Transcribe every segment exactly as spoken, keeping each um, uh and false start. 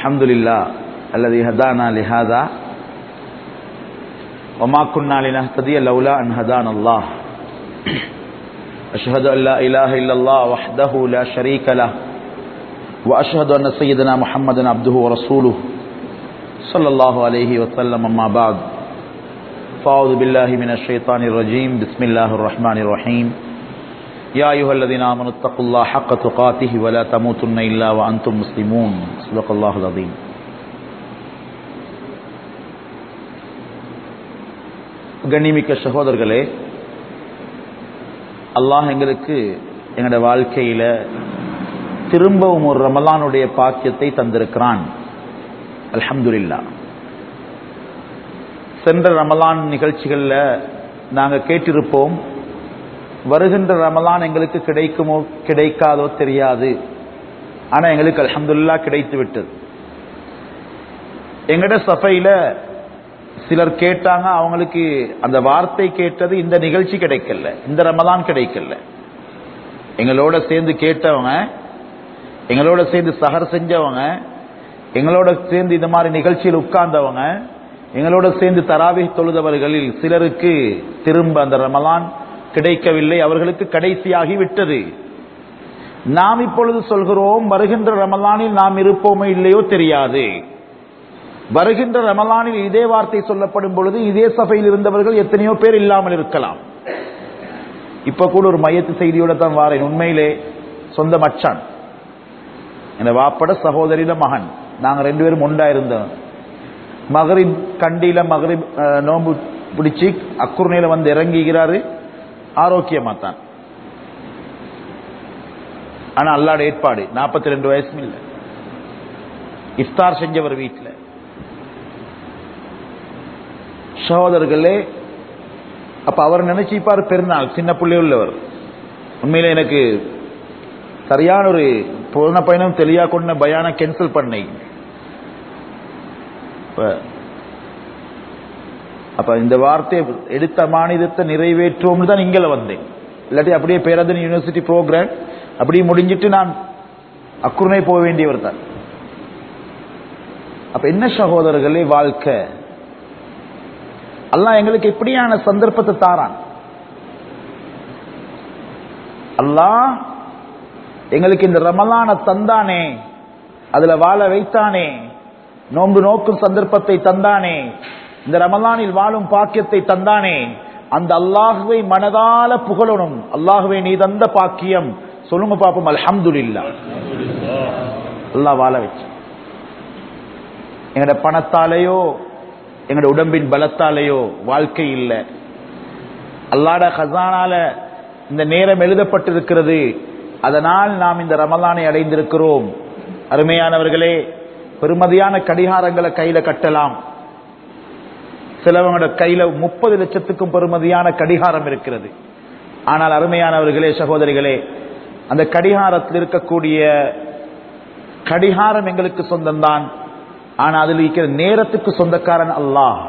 الحمد لله الذي هدانا لهذا وما كنا لنهتدي لولا أن هدانا الله أشهد أن لا إله إلا الله وحده لا شريك له وأشهد أن سيدنا محمدا عبده ورسوله صلى الله عليه وسلم أما بعد فأعوذ بالله من الشيطان الرجيم بسم الله الرحمن الرحيم يا أيها الذين آمنوا اتقوا الله حق تقاته ولا تموتن إلا وأنتم مسلمون صدق الله العظيم. கண்ணியமிக்க சகோதரர்களே, அல்லாஹ் எங்களுக்கு எங்களுடைய வாழ்க்கையில திரும்பவும் ஒரு ரமலானுடைய பாக்கியத்தை தந்திருக்கிறான். அல்ஹம்துலில்லாஹ். சென்ற ரமலான் நிகழ்ச்சிகள்ல நாங்க கேட்டிருப்போம், வருகின்ற ரமலான் எங்களுக்கு கிடைக்குமோ கிடைக்காதோ தெரியாது, ஆனா எங்களுக்கு அல்ஹம்துலில்லாஹ் கிடைத்து விட்டது. எங்கட சபையில சிலர் கேட்டாங்க, அவங்களுக்கு அந்த வார்த்தை கேட்டது இந்த நிகழ்ச்சி கிடைக்கல, இந்த ரமலான் கிடைக்கல. எங்களோட சேர்ந்து கேட்டவங்க, எங்களோட சேர்ந்து சஹர் செஞ்சவங்க, எங்களோட சேர்ந்து இந்த மாதிரி நிகழ்ச்சியில் உட்கார்ந்தவங்க, எங்களோட சேர்ந்து தராவீஹ் தொழுதவர்களில் சிலருக்கு திரும்ப அந்த ரமலான் கிடைக்கவில்லை, அவர்களுக்கு கடைசியாகி விட்டது. நாம் இப்பொழுது சொல்கிறோம், வருகின்ற ரமலானில் நாம் இருப்போமோ இல்லையோ தெரியாது. வருகின்ற ரமலானில் இதே வார்த்தை சொல்லப்படும் பொழுது இதே சபையில் இருந்தவர்கள் எத்தனையோ பேர் இல்லாமல் இருக்கலாம். இப்ப கூட ஒரு மையத்து செய்தியோட தான் வாரேன். உண்மையிலே சொந்த மச்சான், என் வாப்பட சகோதரியில மகன், நாங்க ரெண்டு பேரும் ஒன்றா இருந்தோம். மகரிப் கண்டியில மகரிப் நோம்பு பிடிச்சி அக்குர்ணையில வந்து இறங்குகிறாரு, ஆரோக்கியமா தான். ஆனா அல்லாஹ்வுடைய ஏற்பாடு, நாற்பத்தி ரெண்டு வயசும் இல்லை. இஃப்தார் செஞ்சவர் வீட்டில். சகோதரர்களே, அப்ப அவர் நினைச்சிப்பாரு பெருநாள், சின்ன பிள்ளை உள்ளவர். உண்மையில எனக்கு சரியான ஒரு போன பயணம் தெளியா கொண்ட பயான கேன்சல் பண்ணி, அப்ப இந்த வார்த்தையை எடுத்த மாநிலத்தை நிறைவேற்றுவோம்னு தான் இங்கே வந்தேன். இல்லாட்டி அப்படியே பேராதன் யூனிவர்சிட்டி ப்ரோக்ராம் அப்படியே முடிஞ்சிட்டு நான் அக்குர்ணை போக வேண்டியவர் தான். அப்ப என்ன சகோதரர்களே வாழ்க்கை, அல்லாஹ் எங்களுக்கு எப்படியான சந்தர்ப்பத்தை தாரான். அல்லாஹ் எங்களுக்கு இந்த ரமலானை தந்தானே, அதுல வாழ வைத்தானே, நோன்பு நோக்கும் சந்தர்ப்பத்தை தந்தானே, இந்த ரமலானில் வாழும் பாக்கியத்தை தந்தானே, அந்த அல்லாஹுவை மனதால புகழணும். அல்லாஹுவை நீ தந்த பாக்கியம் சொல்லுங்க பாப்போம், அல்ஹம்துலில்லாஹ். அல்லாஹ் வாழ வச்சு, எங்கட பணத்தாலேயோ எங்கட உடம்பின் பலத்தாலேயோ வாழ்க்கை இல்லை. அல்லாஹ்ட கஸானால இந்த நேரம் எழுதப்பட்டிருக்கிறது, அதனால் நாம் இந்த ரமலானை அடைந்திருக்கிறோம். அருமையானவர்களே, பெருமதியான கடிகாரங்களை கையில கட்டலாம். சிலவங்களோட கையில முப்பது லட்சத்துக்கும் பெருமதியான கடிகாரம் இருக்கிறது. ஆனால் அருமையானவர்களே சகோதரிகளே, அந்த கடிகாரத்தில் இருக்கக்கூடிய கடிகாரம் எங்களுக்கு சொந்தம்தான், ஆனால் அதில் இருக்கிற நேரத்துக்கு சொந்தக்காரன் அல்லாஹ்.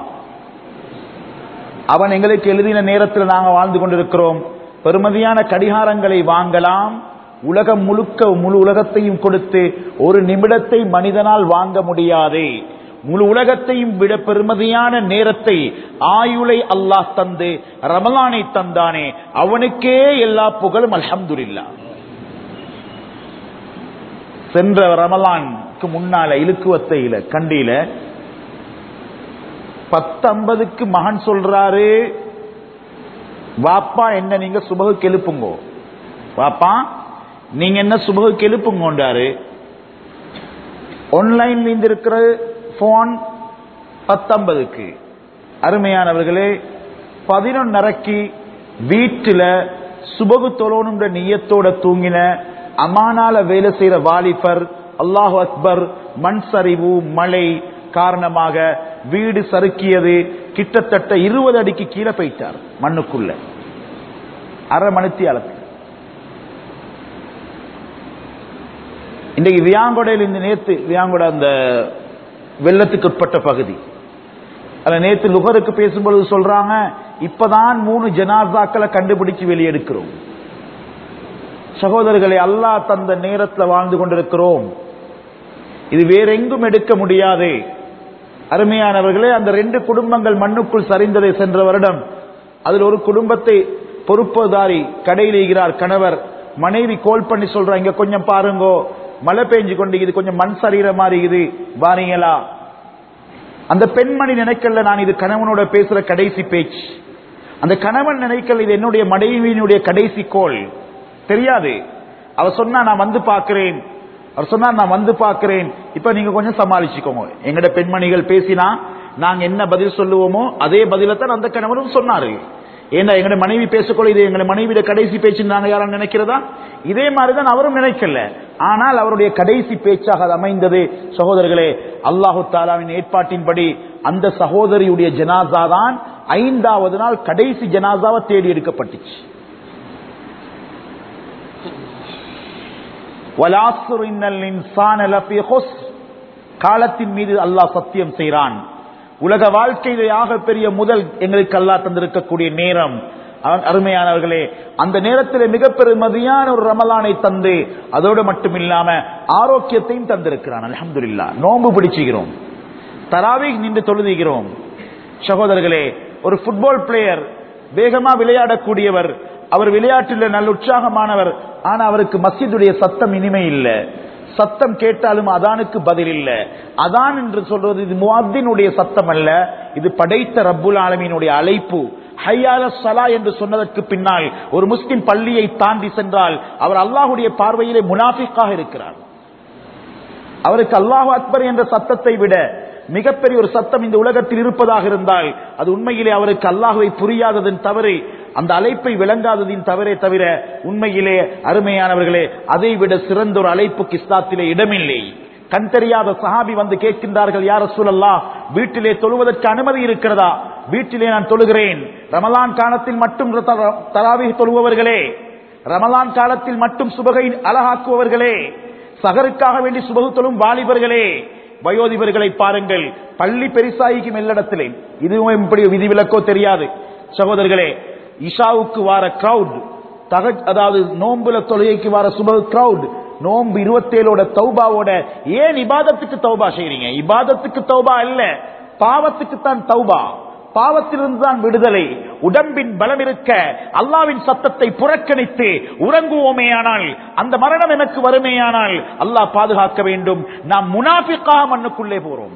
அவன் எங்களுக்கு எழுதின நேரத்தில் நாங்கள் வாழ்ந்து கொண்டிருக்கிறோம். பெருமதியான கடிகாரங்களை வாங்கலாம், உலகம் முழுக்க முழு உலகத்தையும் கொடுத்து ஒரு நிமிடத்தை மனிதனால் வாங்க முடியாது. முழு உலகத்தையும் விட பெருமதியான நேரத்தை, ஆயுளை அல்லாஹ் தந்து ரமலானை தந்தானே, அவனுக்கே எல்லா புகழும் அல்ஹம்துலில்லாஹ். சென்ற ரமலானுக்கு முன்னால இலுக்குவத்தையில கண்டியில பத்து ஐம்பதுக்கு மகன் சொல்றாரு, வாப்பா என்ன நீங்க சுபகுக்கு எழுப்புங்கோ, வாப்பா நீங்க என்ன சுபகுக்கு எழுப்புங்கோன்றாரு. ஆன்லைன்ல இருந்து இருக்கிற போன் பத்தொன்பதுக்கு. அருமையானவர்களே, பதினொன்னரைக்கு வீட்டுல சுபகு தொழணுன்ற நியத்தோட தூங்கின அமானால வேலை செய்யற வாலிபர், அல்லாஹு அக்பர், மண் சரிவு மழை காரணமாக வீடு சறுக்கியது, கிட்டத்தட்ட இருபது அடிக்கு கீழே போயிட்டார் மண்ணுக்குள்ள. அரை மணித்தி அளவு. இன்றைக்கு வியாங்கொடையில் இந்த நேத்து வியாங்கொடை அந்த வெள்ளத்துக்கு உட்பட்ட பகுதி, அதுல நேத்து லுகருக்கு பேசும்பொழுது சொல்றாங்க, இப்பதான் மூணு ஜனாசாக்களை கண்டுபிடிச்சு வெளியெடுக்கிறோம். சகோதரர்களை, அல்லாஹ் தந்த நேரத்தில் வாழ்ந்து கொண்டிருக்கிறோம். இது வேற எங்கும் எடுக்க முடியாது. அருமையானவர்களே, அந்த ரெண்டு குடும்பங்கள் மண்ணுக்குள் சரிந்ததை சென்ற வருடம் அதில் ஒரு குடும்பத்தை பொறுப்புதாரி கடையில் ஈகிறார் கணவர். மனைவி கோல் பண்ணி சொல்றாங்க, இங்க கொஞ்சம் பாருங்கோ, மழை பெஞ்சு கொண்டு இது கொஞ்சம் மண் சரீர மாதிரி இது வாரீங்களா. அந்த பெண்மணி நினைக்கல நான் இது கணவனோட பேசுற கடைசி பேச்சு. அந்த கணவன் நினைக்கல இது என்னுடைய மனைவியினுடைய கடைசி கோல். தெரியாது. அவர் சொன்னா நான் வந்து பார்க்கிறேன், அவர் சொன்னார் நான் வந்து பார்க்கிறேன், இப்ப நீங்க கொஞ்சம் சமாளிச்சுக்கோங்க. எங்கட பெண்மணிகள் பேசினா நாங்க என்ன பதில் சொல்லுவோமோ அதே பதிலத்தான் அந்த கணவனும் சொன்னாரு. ஏன்னா எங்கட மனைவி பேசக்கூட இது எங்க மனைவியோட கடைசி பேச்சு நாங்க யாரும் நினைக்கிறதா? இதே மாதிரிதான் அவரும் நினைக்கல. ஆனால் அவருடைய கடைசி பேச்சாக அது அமைந்தது. சகோதரர்களே, அல்லாஹு தாலாவின் ஏற்பாட்டின்படி அந்த சகோதரியுடைய ஜனாசா தான் ஐந்தாவது நாள் கடைசி ஜனாசாவை தேடி எடுக்கப்பட்டுச்சு. காலத்தின் மீது அல்லாஹ் சத்தியம் செய்கிறான். உலக வாழ்க்கையிலே ஆக பெரிய முதல் எங்களுக்கு அல்லாஹ் தந்திருக்கக்கூடிய நேரம். அருமையானவர்களே, அந்த நேரத்தில் மிக பெருமதியான ஒரு ரமலானை தந்து அதோடு மட்டும் இல்லாம ஆரோக்கியத்தையும் தந்திருக்கிறான். அல்ஹம்துலில்லாஹ். நோன்பு பிடிச்சுகிறோம், தராவீஹ் நின்று தொழுதுகிறோம். சகோதரர்களே, ஒரு ஃபுட்பால் பிளேயர் வேகமா விளையாடக்கூடியவர், அவர் விளையாட்டில் நல்ல உற்சாகமானவர். ஆனா அவருக்கு மஸ்ஜிதுடைய சத்தம் இனிமை இல்லை. சத்தம் கேட்டாலும் அதானுக்கு பதில் இல்லை. அதான் என்று சொல்றது இது முஅத்தினுடைய சத்தம் அல்ல, இது படைத்த ரப்புல் ஆலமீனுடைய அழைப்பு. ஹய்யா அலஸ் ஸலா என்று சொன்னதற்கு பின்னால் ஒரு முஸ்லிம் பள்ளியை தாண்டி சென்றால் அவர் அல்லாஹ்வுடைய பார்வையிலே முனாஃபிக்காக இருக்கிறார். அவருக்கு அல்லாஹு அக்பர் என்ற சத்தத்தை விட மிகப்பெரிய ஒரு சத்தம் இந்த உலகத்தில் இருப்பதாக இருந்தால் அது உண்மையிலே அவருக்கு அல்லாஹுவை புரியாததன் தவறு, அந்த அழைப்பை விளங்காததின் தவறே தவிர உண்மையிலே அருமையானவர்களே அதை விட சிறந்த ஒரு அழைப்புக்கு இஸ்லாத்திலே இடமில்லை. கண் தெரியாத சஹாபி வந்து கேட்கின்றார்கள், யா ரசூலல்லாஹ், வீட்டிலே தொழுவதற்கு அனுமதி இருக்கிறதா? வீட்டிலே நான் தொழுகிறேன். ரமலான் காலத்தில் மட்டும் தராவீஹ் தொழுபவர்களே, ரமலான் காலத்தில் மட்டும் சுபகை அழகாக்குபவர்களே, சகருக்காக வேண்டி சுபகு தொழும் வாலிபர்களே, வயோதிபர்களை பாருங்கள். பள்ளி பெரிசாயிக்கும் எல்லாஇடத்திலே இதுவும் இப்படி விதிவிலக்கோ தெரியாது. சகோதரர்களே, இஷாவுக்கு வார கிரௌட், அதாவது நோம்புல தொழுகைக்கு வார சுபகு கிரௌட், நோம்பு இருபத்தி ஏழோட தௌபாவோட ஏன் இபாதத்துக்கு தௌபா செய்றீங்க? இபாதத்துக்கு தௌபா அல்ல, பாவத்துக்கு தான் தௌபா. பாவத்திலிருந்து தான் விடுதலை. உடம்பின் பலம் இருக்க அல்லாவின் சத்தத்தை புறக்கணித்து உறங்குவோமேயானால், அந்த மரணம் எனக்கு வருமேயானால் அல்லாஹ் பாதுகாக்க வேண்டும். நாம் முனாஃபிக்காக மண்ணுக்குள்ளே போறோம்.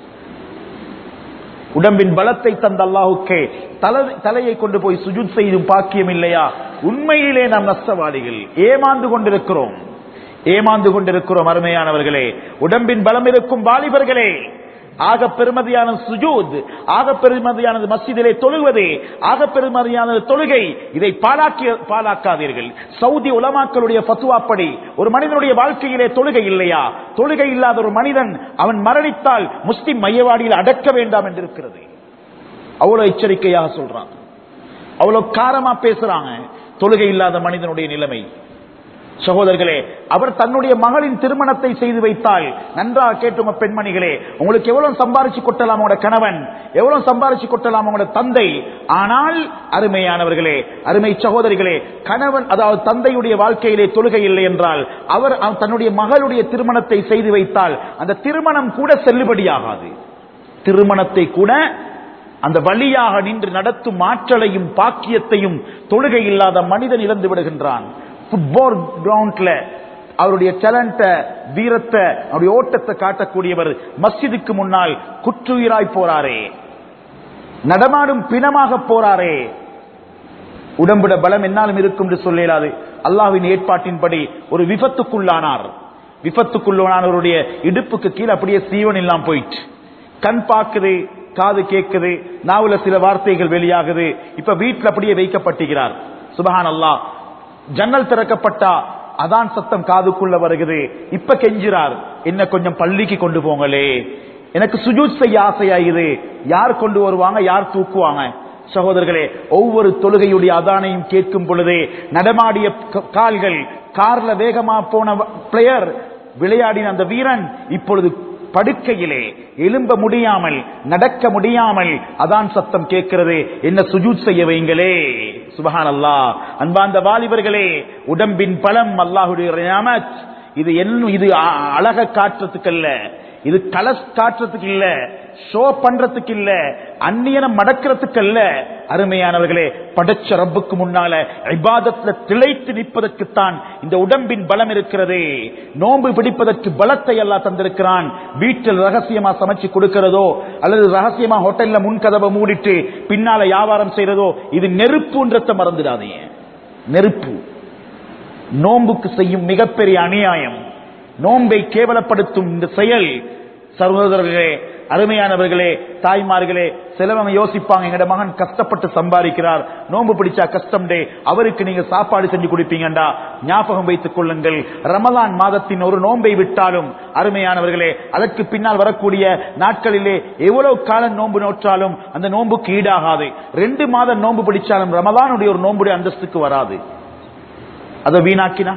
உடம்பின் பலத்தை தந்த அல்லாஹுக்கே தலையை கொண்டு போய் சுஜூத் செய்தும் பாக்கியம் இல்லையா? உண்மையிலே நாம் நஷ்டவாதிகள், ஏமாந்து கொண்டிருக்கிறோம், ஏமாந்து கொண்டிருக்கிறோம். அருமையானவர்களே, உடம்பின் பலம் இருக்கும் வாலிபர்களே, ஆக பெருமதியான சுஜூத், ஆக பெருமதியானது மஸ்ஜிதிலே தொழுவது, ஆக பெருமதியானது தொழுகை, இதை பாலாக்கி பாலாக்காதீர்கள். சவுதி உலமாக்களுடைய ஃபத்வாப்படி ஒரு மனிதனுடைய வாழ்க்கையிலே தொழுகை இல்லையா, தொழுகை இல்லாத ஒரு மனிதன் அவன் மரணித்தால் முஸ்லிம் மையவாடியில் அடக்க வேண்டாம் என்று இருக்கிறது. அவ்வளவு எச்சரிக்கையாக சொல்றாங்க, அவ்வளவு காரமா பேசுறாங்க. தொழுகை இல்லாத மனிதனுடைய நிலைமை. சகோதரர்களே, அவர் தன்னுடைய மகளின் திருமணத்தை செய்து வைத்தால் நன்றாக கேட்டும பெண்மணிகளே, உங்களுக்கு எவ்வளவு சம்பாரிச்சு கொட்டலாம் உங்களோட கணவன், எவ்வளவு சம்பாரிச்சு கொட்டலாம் உங்களோட தந்தை. ஆனால் அருமையானவர்களே, அருமை சகோதரிகளே, கணவன் அதாவது தந்தையுடைய வாழ்க்கையிலே தொழுகை இல்லை என்றால் அவர் தன்னுடைய மகளுடைய திருமணத்தை செய்து வைத்தால் அந்த திருமணம் கூட செல்லுபடியாகாது. திருமணத்தை கூட அந்த வழியாக நின்று நடத்தும் ஆற்றலையும் பாக்கியத்தையும் தொழுகை இல்லாத மனிதன் இழந்து விடுகின்றான். ஃபுட்பால் கிரவுண்ட்ல அவருடைய டேலண்ட, வீரத்தை, அவருடைய ஓட்டத்தை காட்டக்கூடியவர் மஸ்ஜிதுக்கு முன்னால் குற்றுயிராய் போறாரே, நடமாடும் பிணமாக போறாரே. உடம்புட பலம் என்னாலும் இருக்கும் என்று சொல்லலாது. அல்லாஹ்வின் ஏற்பாட்டின்படி ஒரு விபத்துக்குள்ளானார். விபத்துக்குள்ளானவருடைய இடுப்புக்கு கீழே அப்படியே சீவன் எல்லாம் போயிட்டு, கண் பார்க்குது, காது கேட்குது, நாவுல சில வார்த்தைகள் வெளியாகுது. இப்ப வீட்டில் அப்படியே வைக்கப்பட்டுகிறார். சுபஹான் அல்லாஹ். ஜன்னல் திறக்கப்பட்டா அதான் சத்தம் காதுக்குள்ள வருகிறது. இப்ப கெஞ்சிறார், என்ன கொஞ்சம் பள்ளிக்கு கொண்டு போங்களே, எனக்கு சுஜூத் செய்ய ஆசையாகுது. யார் கொண்டு வருவாங்க, யார் தூக்குவாங்க? சகோதரர்களே, ஒவ்வொரு தொழுகையுடைய அதானையும் கேட்கும் பொழுதே நடமாடிய கால்கள், கார்ல வேகமா போன பிளேயர், விளையாடின அந்த வீரன் இப்பொழுது படுக்கையிலே எழும்ப முடியாமல், நடக்க முடியாமல் அதான் சத்தம் கேட்கிறது, என்ன சுஜூத் செய்ய வைங்களே. சுபஹானல்லாஹ். அன்பார்ந்த வாலிபர்களே, உடம்பின் பலம் அல்லாஹ்வுடைய நிஅமத். இது என்ன, இது அழக காட்டுறதுக்கு இல்ல, இது கலஸ் காட்டுறதுக்கு இல்ல, ஷோ பண்றதுக்கு இல்ல, அந்நியனம் மடக்கிறதுக்கு அல்ல. அருமையானவர்களே, படைச்ச ரப்புக்கு முன்னால இபாதத்துல திளைத்து நிற்பதற்குத்தான் இந்த உடம்பின் பலம் இருக்கிறது. நோன்பு பிடிப்பதற்கு பலத்தை எல்லாம் தந்திருக்கிறான். வீட்டில் ரகசியமா சமைச்சு கொடுக்கிறதோ அல்லது ரகசியமா ஹோட்டல்ல முன்கதவை மூடிட்டு பின்னால வியாபாரம் செய்யறதோ இது நெருப்புன்றத மறந்துடாதீங்க. நெருப்பு நோன்புக்கு செய்யும் மிகப்பெரிய அநியாயம், நோன்பை கேவலப்படுத்தும் இந்த செயல். சகோதரர்களே, அருமையானவர்களே, தாய்மார்களே, சிலவங்க யோசிப்பாங்க, எங்கட மகன் கஷ்டப்பட்டு சம்பாதிக்கிறார், நோன்பு பிடிச்சா கஷ்டம் டே, அவருக்கு நீங்க சாப்பாடு செஞ்சு கொடுப்பீங்கடா. ஞாபகம் வைத்துக் கொள்ளுங்கள், ரமலான் மாதத்தின் ஒரு நோன்பை விட்டாலும் அருமையானவர்களே, அதற்கு பின்னால் வரக்கூடிய நாட்களிலே எவ்வளவு காலம் நோன்பு நோற்றாலும் அந்த நோன்புக்கு ஈடாகாது. ரெண்டு மாதம் நோன்பு பிடிச்சாலும் ரமலானுடைய ஒரு நோன்புடைய அந்தஸ்துக்கு வராது. அதை வீணாக்கினா.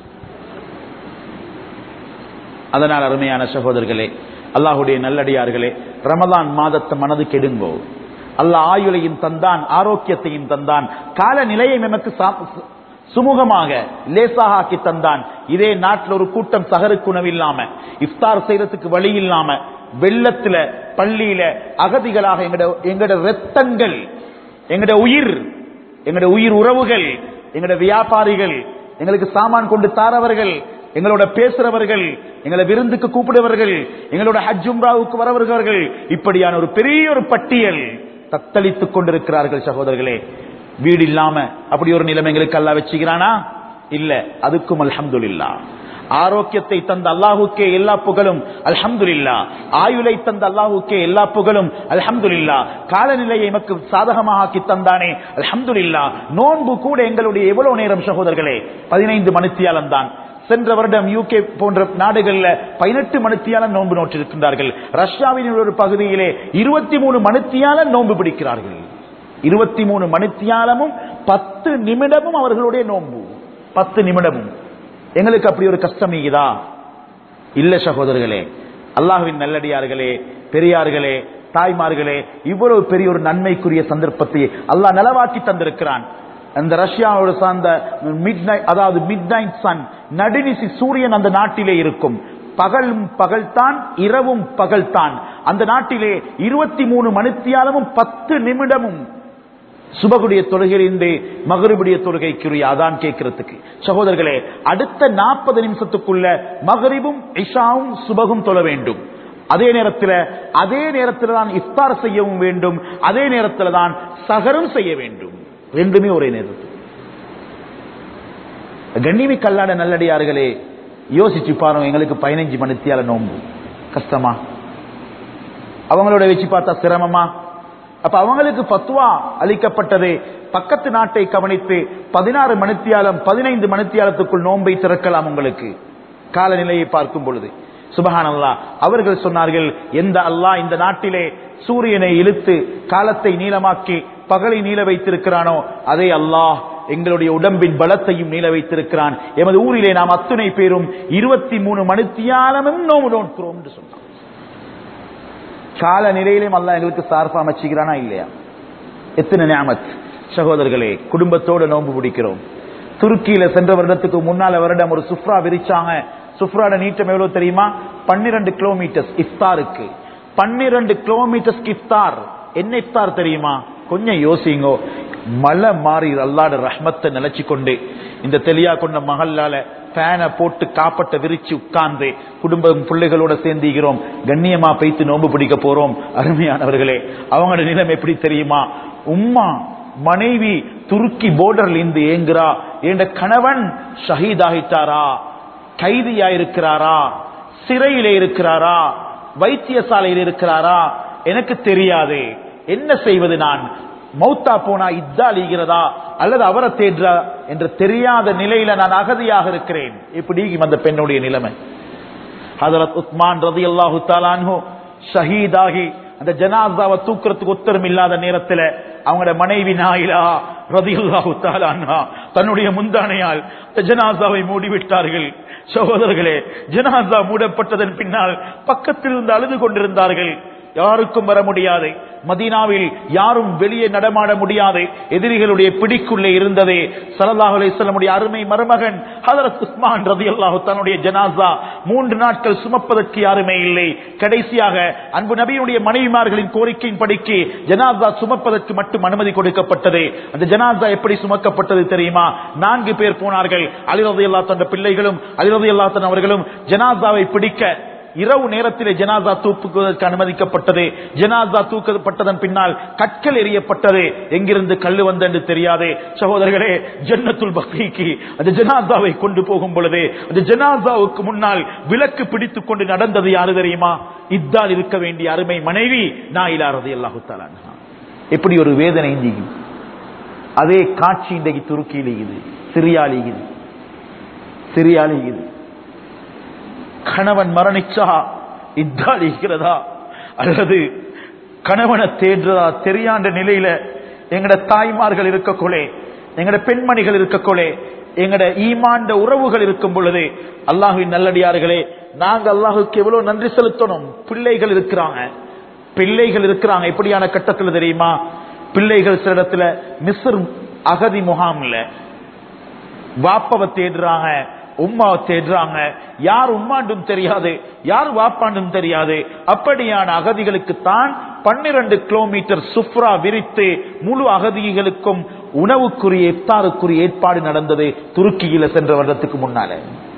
அதனால் அருமையான சகோதரர்களே, அல்லாஹுடைய நல்லடியார்களே, ரமலான் மாதத்தை மனது கெடுங்கோ. அல்லாஹ் ஆயுளையும் தந்தான், ஆரோக்கியத்தையும் தந்தான், காலநிலையை நமக்கு சுமூகமாக லேசாக ஆக்கி தந்தான். இதே நாட்டில் ஒரு கூட்டம் சகருக்கு உணவு இல்லாம, இஃப்தார் செய்யறதுக்கு வழி இல்லாம, வெள்ளத்துல பள்ளியில அகதிகளாக எங்கட எங்கட ரத்தங்கள், எங்கட உயிர், எங்கட உயிர் உறவுகள், எங்கட வியாபாரிகள், எங்களுக்கு சாமான் கொண்டு தாரவர்கள், எங்களோட பேசுறவர்கள், எங்களை விருந்துக்கு கூப்பிடுவர்கள், எங்களோட ஹஜ் உம்ராவுக்கு வரவர்கள், இப்படியான ஒரு பெரிய ஒரு பட்டியல் தத்தளித்துக் கொண்டிருக்கிறார்கள். சகோதரர்களே, வீடு இல்லாம அப்படி ஒரு நிலைமை எங்களுக்கு அல்லாஹ் வச்சுக்கிறானா? இல்ல. அதுக்கும் அல்ஹம்துலில்லாஹ். ஆரோக்கியத்தை தந்த அல்லாஹுக்கே எல்லா புகழும் அல்ஹம்துலில்லாஹ். ஆயுளை தந்த அல்லாஹுக்கே எல்லா புகழும் அல்ஹம்துலில்லாஹ். காலநிலையை எமக்கு சாதகமாக ஆக்கி தந்தானே அல்ஹம்துலில்லாஹ். நோன்பு கூட எங்களுடைய எவ்வளவு நேரம் சகோதரர்களே, பதினைந்து மணித்தியாலம் தான். சென்ற வருடம் யூகே போன்ற நாடுகள்ல பதினெட்டு மணித்தியாலம் நோன்பு நோற்றிருக்கின்றார்கள். ரஷ்யாவின் ஒரு பகுதியிலே இருபத்தி மூணு மணித்தியாலம் நோன்பு பிடிக்கிறார்கள். இருபத்தி மூணு மணித்தியாலமும் பத்து நிமிடமும் அவர்களுடைய நோன்பு. பத்து நிமிடமும். எங்களுக்கு அப்படி ஒரு கஷ்டம் இதா? இல்ல சகோதரர்களே, அல்லாஹ்வின் நல்லடியார்களே, பெரியார்களே, தாய்மார்களே, இவ்வளவு பெரிய ஒரு நன்மைக்குரிய சந்தர்ப்பத்தை அல்லாஹ் நலவாக்கி தந்திருக்கிறான். அந்த ரஷ்யாவோடு சார்ந்த மிட் நைட், அதாவது மிட் நைட் சன், நடுநிசி சூரியன் அந்த நாட்டிலே இருக்கும். பகலும் பகல்தான், இரவும் பகல்தான். அந்த நாட்டிலே இருபத்தி மூணு மணித்தியாலமும் பத்து நிமிடமும் சுபகுடைய தொழுகையிலிருந்து மகரிபுடைய தொழுகைக்குரிய அதான் கேட்கிறதுக்கு. சகோதரர்களே, அடுத்த நாற்பது நிமிஷத்துக்குள்ள மகரிபும் இஷாவும் சுபகும் தொழ வேண்டும். அதே நேரத்தில் அதே நேரத்தில் தான் இஃப்தார் செய்யவும் வேண்டும், அதே நேரத்தில் தான் சஹரும் செய்ய வேண்டும். ரெண்டுமே ஒரே நேரத்தில். கண்ணிமி கல்லாட நல்லடியார்களே, யோசிச்சு பாருங்க, எங்களுக்கு பதினஞ்சு மணித்தியால நோம்பு கஷ்டமா? அவங்களோட வச்சு பார்த்தா சிரமமா? அப்ப அவங்களுக்கு பத்துவா அளிக்கப்பட்டது, பக்கத்து நாட்டை கவனித்து பதினாறு மணித்தியாலம் பதினைந்து மணித்தியாலத்துக்குள் நோன்பை திறக்கலாம். உங்களுக்கு காலநிலையை பார்க்கும் பொழுது சுபஹானல்லாஹ், அவர்கள் சொன்னார்கள், எந்த அல்லாஹ் இந்த நாட்டிலே சூரியனை இழுத்து காலத்தை நீளமாக்கி பகலை நீள வைத்திருக்கிறானோ அதே அல்லாஹ் எங்களுடைய உடம்பின் பலத்தையும் நீள வைத்திருக்கிறான். எமது ஊரிலே நாம் அத்துணை பேரும் இருபத்தி மூணு மணித்தியாலமும் நோம்பு நோக்கிறோம் என்று சொன்னான். கால நிலையிலும் அல்லாஹ் எங்களுக்கு சார்பா அமைச்சுக்கிறானா இல்லையா? எத்தனை நியாமத் சகோதரர்களே. குடும்பத்தோடு நோன்பு பிடிக்கிறோம். துருக்கியில சென்ற வருடத்துக்கு முன்னால வருடம் ஒரு சுஃப்ரா விரிச்சாங்க. சுஃப்ராட நீட்டம் எவ்வளவு தெரியுமா? பன்னிரண்டு கிலோமீட்டர்ஸ் இஃப்தாருக்கு. பன்னிரண்டு கிலோமீட்டர்ஸ் இஃப்தார். என்ன இஃப்தார் தெரியுமா? கொஞ்சம் யோசிங்கோ. மழை மாறி அல்லாஹ்வுடைய ரஹ்மத்தை நிலைச்சு கொண்டு இந்த தெளியா கொண்ட மகளால ஃபேனை போட்டு காப்பட்ட விரிச்சு உட்கார்ந்து குடும்பம் பிள்ளைகளோட சேர்ந்துகிறோம். கண்ணியமா பைத்து நோன்பு பிடிக்க போறோம். அருமையானவர்களே, அவங்களோட நிலைமை எப்படி தெரியுமா? உம்மா மனைவி துருக்கி போர்டர்ல இருந்து ஏங்குறா, என்ற கணவன் ஷஹீதாகிட்டாரா, கைதியா இருக்கிறாரா, சிறையிலே இருக்கிறாரா, வைத்தியசாலையில் இருக்கிறாரா, எனக்கு தெரியாது, என்ன செய்வது, நான் மௌத்தா போனா இத்தா அழிகிறதா அல்லது அவரை தேடுறா என்று தெரியாத நிலையில நான் அகதியாக இருக்கிறேன். இப்படி அந்த பெண்ணுடைய நிலைமை. ஹஜ்ரத் உஸ்மான் ரலியல்லாஹு தஆலா அன்ஹு ஷஹீதாகி அந்த ஜனாஸாவை தூக்குறதுக்கு உத்தரம் இல்லாத நேரத்தில் அவங்களோட மனைவி நாயிலா ரலியல்லாஹு தஆலா அன்ஹா தன்னுடைய முந்தானையால் ஜனாஸாவை மூடிவிட்டார்கள். சகோதரர்களே, ஜனாஸா மூடப்பட்டதன் பின்னால் பக்கத்தில் இருந்து அழுது கொண்டிருந்தார்கள். யாருக்கும் வர முடியாது. மதீனாவில் யாரும் வெளியே நடமாட முடியாது, எதிரிகளுடைய பிடிக்குள்ளே இருந்ததே ஸல்லல்லாஹு அலைஹி வஸல்லம் அருமை மருமகன் ஹஜ்ரத் உஸ்மான் ரலியல்லாஹு தன்னுடைய ஜனாஸா மூன்று நாட்கள் சுமப்பதற்கு யாருமே இல்லை. கடைசியாக அன்பு நபியுடைய மனைவிமார்களின் கோரிக்கையின் படிக்கு ஜனாஸா சுமப்பதற்கு மட்டும் அனுமதி கொடுக்கப்பட்டது. அந்த ஜனாஸா எப்படி சுமக்கப்பட்டது தெரியுமா? நான்கு பேர் போனார்கள். அலி ரலியல்லாஹு தன் பிள்ளைகளும் அலி ரலியல்லாஹு தன் அவர்களும் ஜனாஸாவை பிடிக்க இரவு நேரத்திலே ஜனாஸா தூக்குவதற்கு அனுமதிக்கப்பட்டது. ஜனாஸா தூக்கப்பட்டதன் பின்னால் கற்கள் எறியப்பட்டது. எங்கிருந்து கல்லு வந்தென்று தெரியாது. சகோதரர்களே, ஜன்னத்துல் பக்கீக்கு அந்த ஜனாஸாவை கொண்டு போகும் பொழுது அந்த ஜனாஸாவுக்கு முன்னால் விளக்கு பிடித்துக் கொண்டு நடந்தது யாரு தெரியுமா? இத்தால் இருக்க வேண்டிய அருமை மனைவி நாயிலா ரலியல்லாஹு தஆலா அன்ஹா. எப்படி ஒரு வேதனை! அதே காட்சி இன்றைக்கு துருக்கியில் இது, சிரியாவில் இது, சிரியாவில் இது. கணவன் மரணிச்சா இத்தாலிக்கிறதா அல்லது கணவனை தேடுறதா தெரியாண்ட நிலையில எங்கட தாய்மார்கள் இருக்கக்கொள்ளே, எங்கட பெண்மணிகள் இருக்கக்கொள்ளே, எங்கட ஈமாண்ட உறவுகள் இருக்கும் பொழுது அல்லாஹ்வின் நல்லடியார்களே, நாங்க அல்லாஹுக்கு எவ்வளவு நன்றி செலுத்தணும். பிள்ளைகள் இருக்கிறாங்க, பிள்ளைகள் இருக்கிறாங்க. எப்படியான கட்டத்தில் தெரியுமா? பிள்ளைகள் சில இடத்துல மிஸ்ர் அகதி முகாம்ல வாப்பவை தேடுறாங்க, உம்மாவை தேடுறாங்க. யார் உம்மாண்டும் தெரியாது, யார் வாப்பாண்டும் தெரியாது. அப்படியான அகதிகளுக்கு தான் பன்னிரண்டு கிலோமீட்டர் சுப்ரா விரித்து முழு அகதிகளுக்கும் உணவுக்குரிய இஃப்தாருக்குரிய ஏற்பாடு நடந்தது துருக்கியில சென்ற வருடத்துக்கு முன்னால.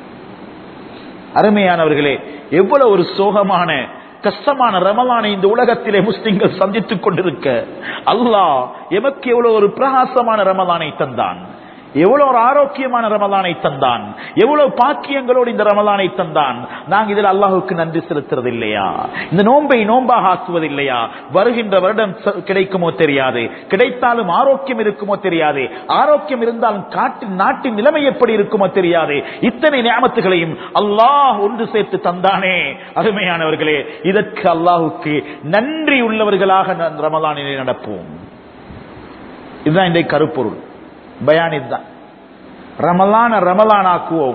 அருமையானவர்களே, எவ்வளவு ஒரு சோகமான கஷ்டமான ரமலானை இந்த உலகத்திலே முஸ்லிம்கள் சந்தித்துக் கொண்டிருக்க அல்லாஹ் எமக்கு எவ்வளவு ஒரு பிரகாசமான ரமலானை தந்தான், எவ்வளவு ஒரு ஆரோக்கியமான ரமலானை தந்தான், எவ்வளவு பாக்கியங்களோடு இந்த ரமலானை தந்தான். நாங்க இதில் அல்லாஹுக்கு நன்றி செலுத்துறது இல்லையா? இந்த நோன்பை நோன்பாக ஆக்குவது இல்லையா? வருகின்ற வருடம் கிடைக்குமோ தெரியாது, கிடைத்தாலும் ஆரோக்கியம் இருக்குமோ தெரியாது, ஆரோக்கியம் இருந்தாலும் காட்டின் நாட்டின் நிலைமை எப்படி இருக்குமோ தெரியாது. இத்தனை நியாமத்துகளையும் அல்லாஹ் ஒன்று சேர்த்து தந்தானே. அருமையானவர்களே, இதற்கு அல்லாஹுக்கு நன்றி உள்ளவர்களாக ரமலானிலே நடப்போம். இதுதான் இன்றைய கருப்பொருள். பயானிதான் ரமலான ரமலான் ஆக்குவோம்.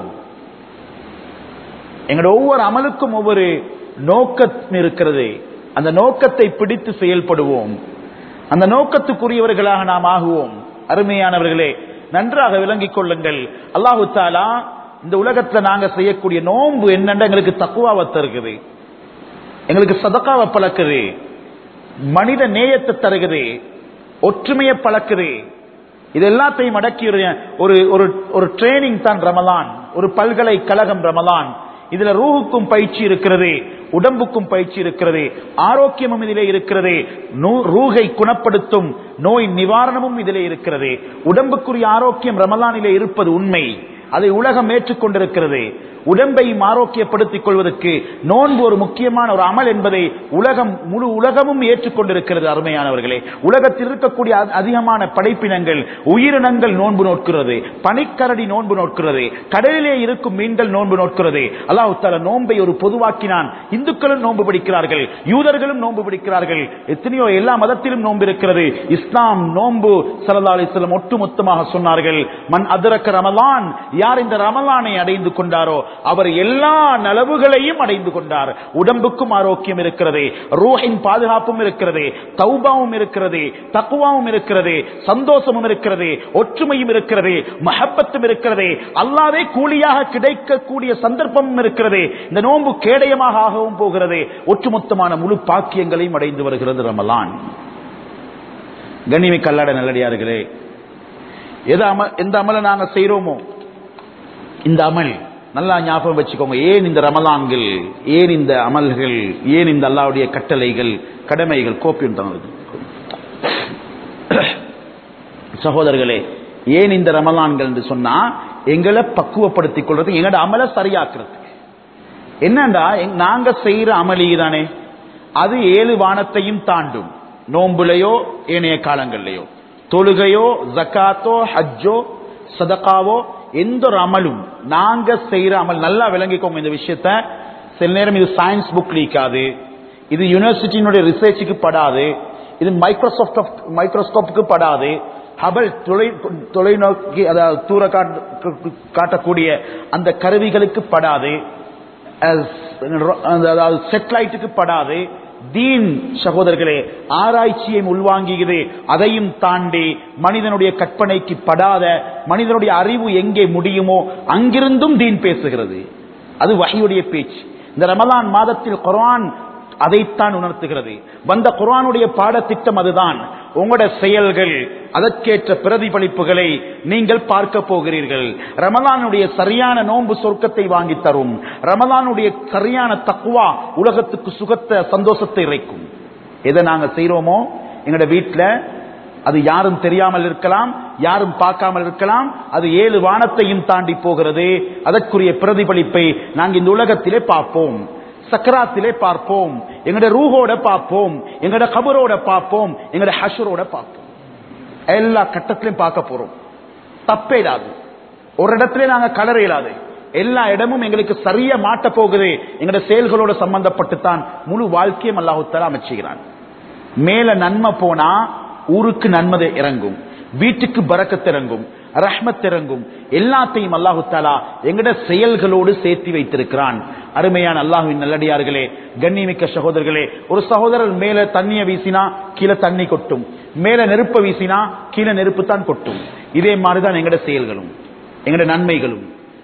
எங்களுடைய ஒவ்வொரு அமலுக்கும் ஒவ்வொரு நோக்கம் இருக்கிறது. அந்த நோக்கத்தை பிடித்து செயல்படுவோம். அந்த நோக்கத்துக்குரியவர்களாக நாம் ஆகுவோம். அருமையானவர்களே, நன்றாக விளங்கிக் கொள்ளுங்கள். அல்லாஹு தஆலா இந்த உலகத்தில் நாங்க செய்யக்கூடிய நோன்பு என்னென்ன எங்களுக்கு தக்வாவை தருகிறது, எங்களுக்கு சதகாவை பழக்குது, மனித நேயத்தை தருகிறது, ஒற்றுமையை பழக்குது. இது எல்லாத்தையும் அடக்கி ஒரு ஒரு ட்ரைனிங் தான் ரமலான், ஒரு பல்கலைக்கழகம் ரமலான். இதுல ரூஹுக்கும் பயிற்சி இருக்கிறது, உடம்புக்கும் பயிற்சி இருக்கிறது, ஆரோக்கியமும் இதிலே இருக்கிறது, ரூஹை குணப்படுத்தும் நோய் நிவாரணமும் இதிலே இருக்கிறது. உடம்புக்குரிய ஆரோக்கியம் ரமலானிலே இருப்பது உண்மை, அதை உலகம் ஏற்றுக்கொண்டிருக்கிறது. உடம்பையும் ஆரோக்கியப்படுத்திக் கொள்வதற்கு நோன்பு ஒரு முக்கியமான ஒரு அமல் என்பதை உலகம் முழு உலகமும் ஏற்றுக்கொண்டிருக்கிறது. அருமையானவர்களே, உலகத்தில் இருக்கக்கூடிய அதிகமான படைப்பினங்கள், உயிரினங்கள் நோன்பு நோக்கிறது, பனிக்கரடி நோன்பு நோக்கிறது, கடலிலே இருக்கும் மீன்கள் நோன்பு நோக்கிறது. அல்லாஹ் தஆலா நோன்பை ஒரு பொதுவாக்கினான். இந்துக்களும் நோன்பு பிடிக்கிறார்கள், யூதர்களும் நோன்பு பிடிக்கிறார்கள், எத்தனையோ எல்லா மதத்திலும் நோன்பு இருக்கிறது. இஸ்லாம் நோன்பு ஸல்லல்லாஹு அலைஹி வஸல்லம் ஒட்டுமொத்தமாக சொன்னார்கள், மன் அதரக ரமலான், யார் இந்த ரமலானை அடைந்து கொண்டாரோ அவர் எல்லா நலவுகளையும் அடைந்து கொண்டார். உடம்புக்கும் ஆரோக்கியம் இருக்கிறது, ரூஹின் பாதுகாப்பும் இருக்கிறது, தௌபாவும் இருக்கிறது, தக்வாவும் இருக்கிறது, சந்தோஷமும் இருக்கிறது, ஒற்றுமையும் இருக்கிறது, மஹப்பத்தும் இருக்கிறது, அல்லாஹ்வே கூலியாக கிடைக்கக்கூடிய சந்தர்ப்பமும் இருக்கிறது. இந்த நோன்பு கேடயமாக ஆகவும் போகிறது. ஒட்டுமொத்தமான முழு பாக்கியங்களையும் அடைந்து வருகிறது ரமலான். கண்ணியமிக்க அல்லாஹ்வுடைய நல்லடியார்களே, எந்த அமலை நாங்க செய்யறோமோ இந்த அமல் நல்லா ஞாபகம் வச்சுக்கோங்க. ஏன் இந்த ரமலான்கள், ஏன் இந்த அமல்கள், ஏன் இந்த அல்லாஹ்வுடைய கட்டளைகள், கடமைகள், கோப்பி சகோதரர்களே, ஏன் இந்த ரமலான்கள் என்று சொன்னா எங்களை பக்குவப்படுத்திக் கொள்றது, எங்களோட அமலை சரியாக்குறது. என்னண்டா, நாங்க செய்யற அமளிதானே அது ஏழு வானத்தையும் தாண்டும். நோம்புலையோ ஏனைய காலங்கள்லையோ, தொழுகையோ, ஜக்காத்தோ, ஹஜ்ஜோ, சதகாவோ, எந்த ஒரு அமலும் நாங்க செய்யற அமல், நல்லா விளங்கிக்கோங்க இந்த விஷயத்த. சில நேரம் இது சயின்ஸ் புக் லீக்காது, இது யூனிவர்சிட்டியினுடைய ரிசர்ச்சுக்கு படாது, இது மைக்ரோசாப்ட் மைக்ரோஸ்கோப்புக்கு படாது, ஹபல் தொலை தொலைநோக்கி அதாவது தூர காட்டக்கூடிய அந்த கருவிகளுக்கு படாது, அதாவது சேட்டலைட்டுக்கு படாது, தீன் சகோதரர்களே ஆராய்ச்சியை உள்வாங்குகிறது. அதையும் தாண்டி மனிதனுடைய கற்பனைக்கு படாத, மனிதனுடைய அறிவு எங்கே முடியுமோ அங்கிருந்தும் தீன் பேசுகிறது. அது வஹீயுடைய பேச்சு. இந்த ரமலான் மாதத்தில் குர்ஆன் அதைத்தான் உணர்த்துகிறது. வந்த குர்ஆனுடைய பாடத்திட்டம் அதுதான். உங்களுடைய செயல்கள் அதற்கேற்ற பிரதிபலிப்புகளை நீங்கள் பார்க்க போகிறீர்கள். ரமலானுடைய சரியான நோன்பு சொர்க்கத்தை வாங்கி தரும். ரமலானுடைய சரியான தக்வா உலகத்துக்கு சுகத்தை சந்தோஷத்தை இறைக்கும். எதை நாங்க செய்யறோமோ எங்களுடைய வீட்டுல அது யாரும் தெரியாமல் இருக்கலாம், யாரும் பார்க்காமல் இருக்கலாம். அது ஏழு வானத்தையும் தாண்டி போகிறது. அதற்குரிய பிரதிபலிப்பை நாங்கள் இந்த உலகத்திலே பார்ப்போம், சக்கராத்திலே பார்ப்போம், எங்களுடைய ரூஹோட பார்ப்போம், எங்களுடைய கபரோட பார்ப்போம், எங்களுடைய ஹஷரோட பார்ப்போம். எல்லா கட்டத்திலையும் பார்க்க போறோம். தப்பே இல்லாது, ஒரு இடத்துல நாங்க கலர இயலாது. எல்லா இடமும் எங்களுக்கு சரியா மாட்ட போகுது. எங்களுடைய செயல்களோட சம்பந்தப்பட்டுத்தான் முழு வாழ்க்கையும் அல்லாஹ் தஆலா அமைச்சுகிறான். மேல நன்மை போனா ஊருக்கு நன்மை இறங்கும், வீட்டுக்கு பரக்கத் இறங்கும், ரஹ்மத் இறங்கும். எல்லாத்தையும் அல்லாஹ் தஆலா எங்கட செயல்களோடு சேர்த்து வைத்திருக்கிறான். அருமையான அல்லாஹ்வின் நல்லடியார்களே, கண்ணியமிக்க சகோதரர்களே, ஒரு சகோதரர் மேல தண்ணிய வீசினா கீழே தண்ணி கொட்டும், மேல நெருப்ப வீசினா கீழே நெருப்பு தான் கொட்டும். இதே மாதிரிதான் எங்கட செயல்களும் எங்கட நன்மைகளும்.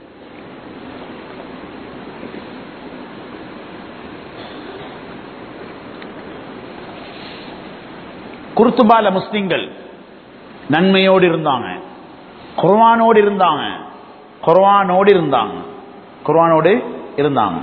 குர்துபால முஸ்லிம்கள் நன்மையோடு இருந்தாங்க, குர்ஆனோடு இருந்தாங்க, குர்ஆனோடு இருந்தாங்க, குர்ஆனோடு இருந்தாங்க.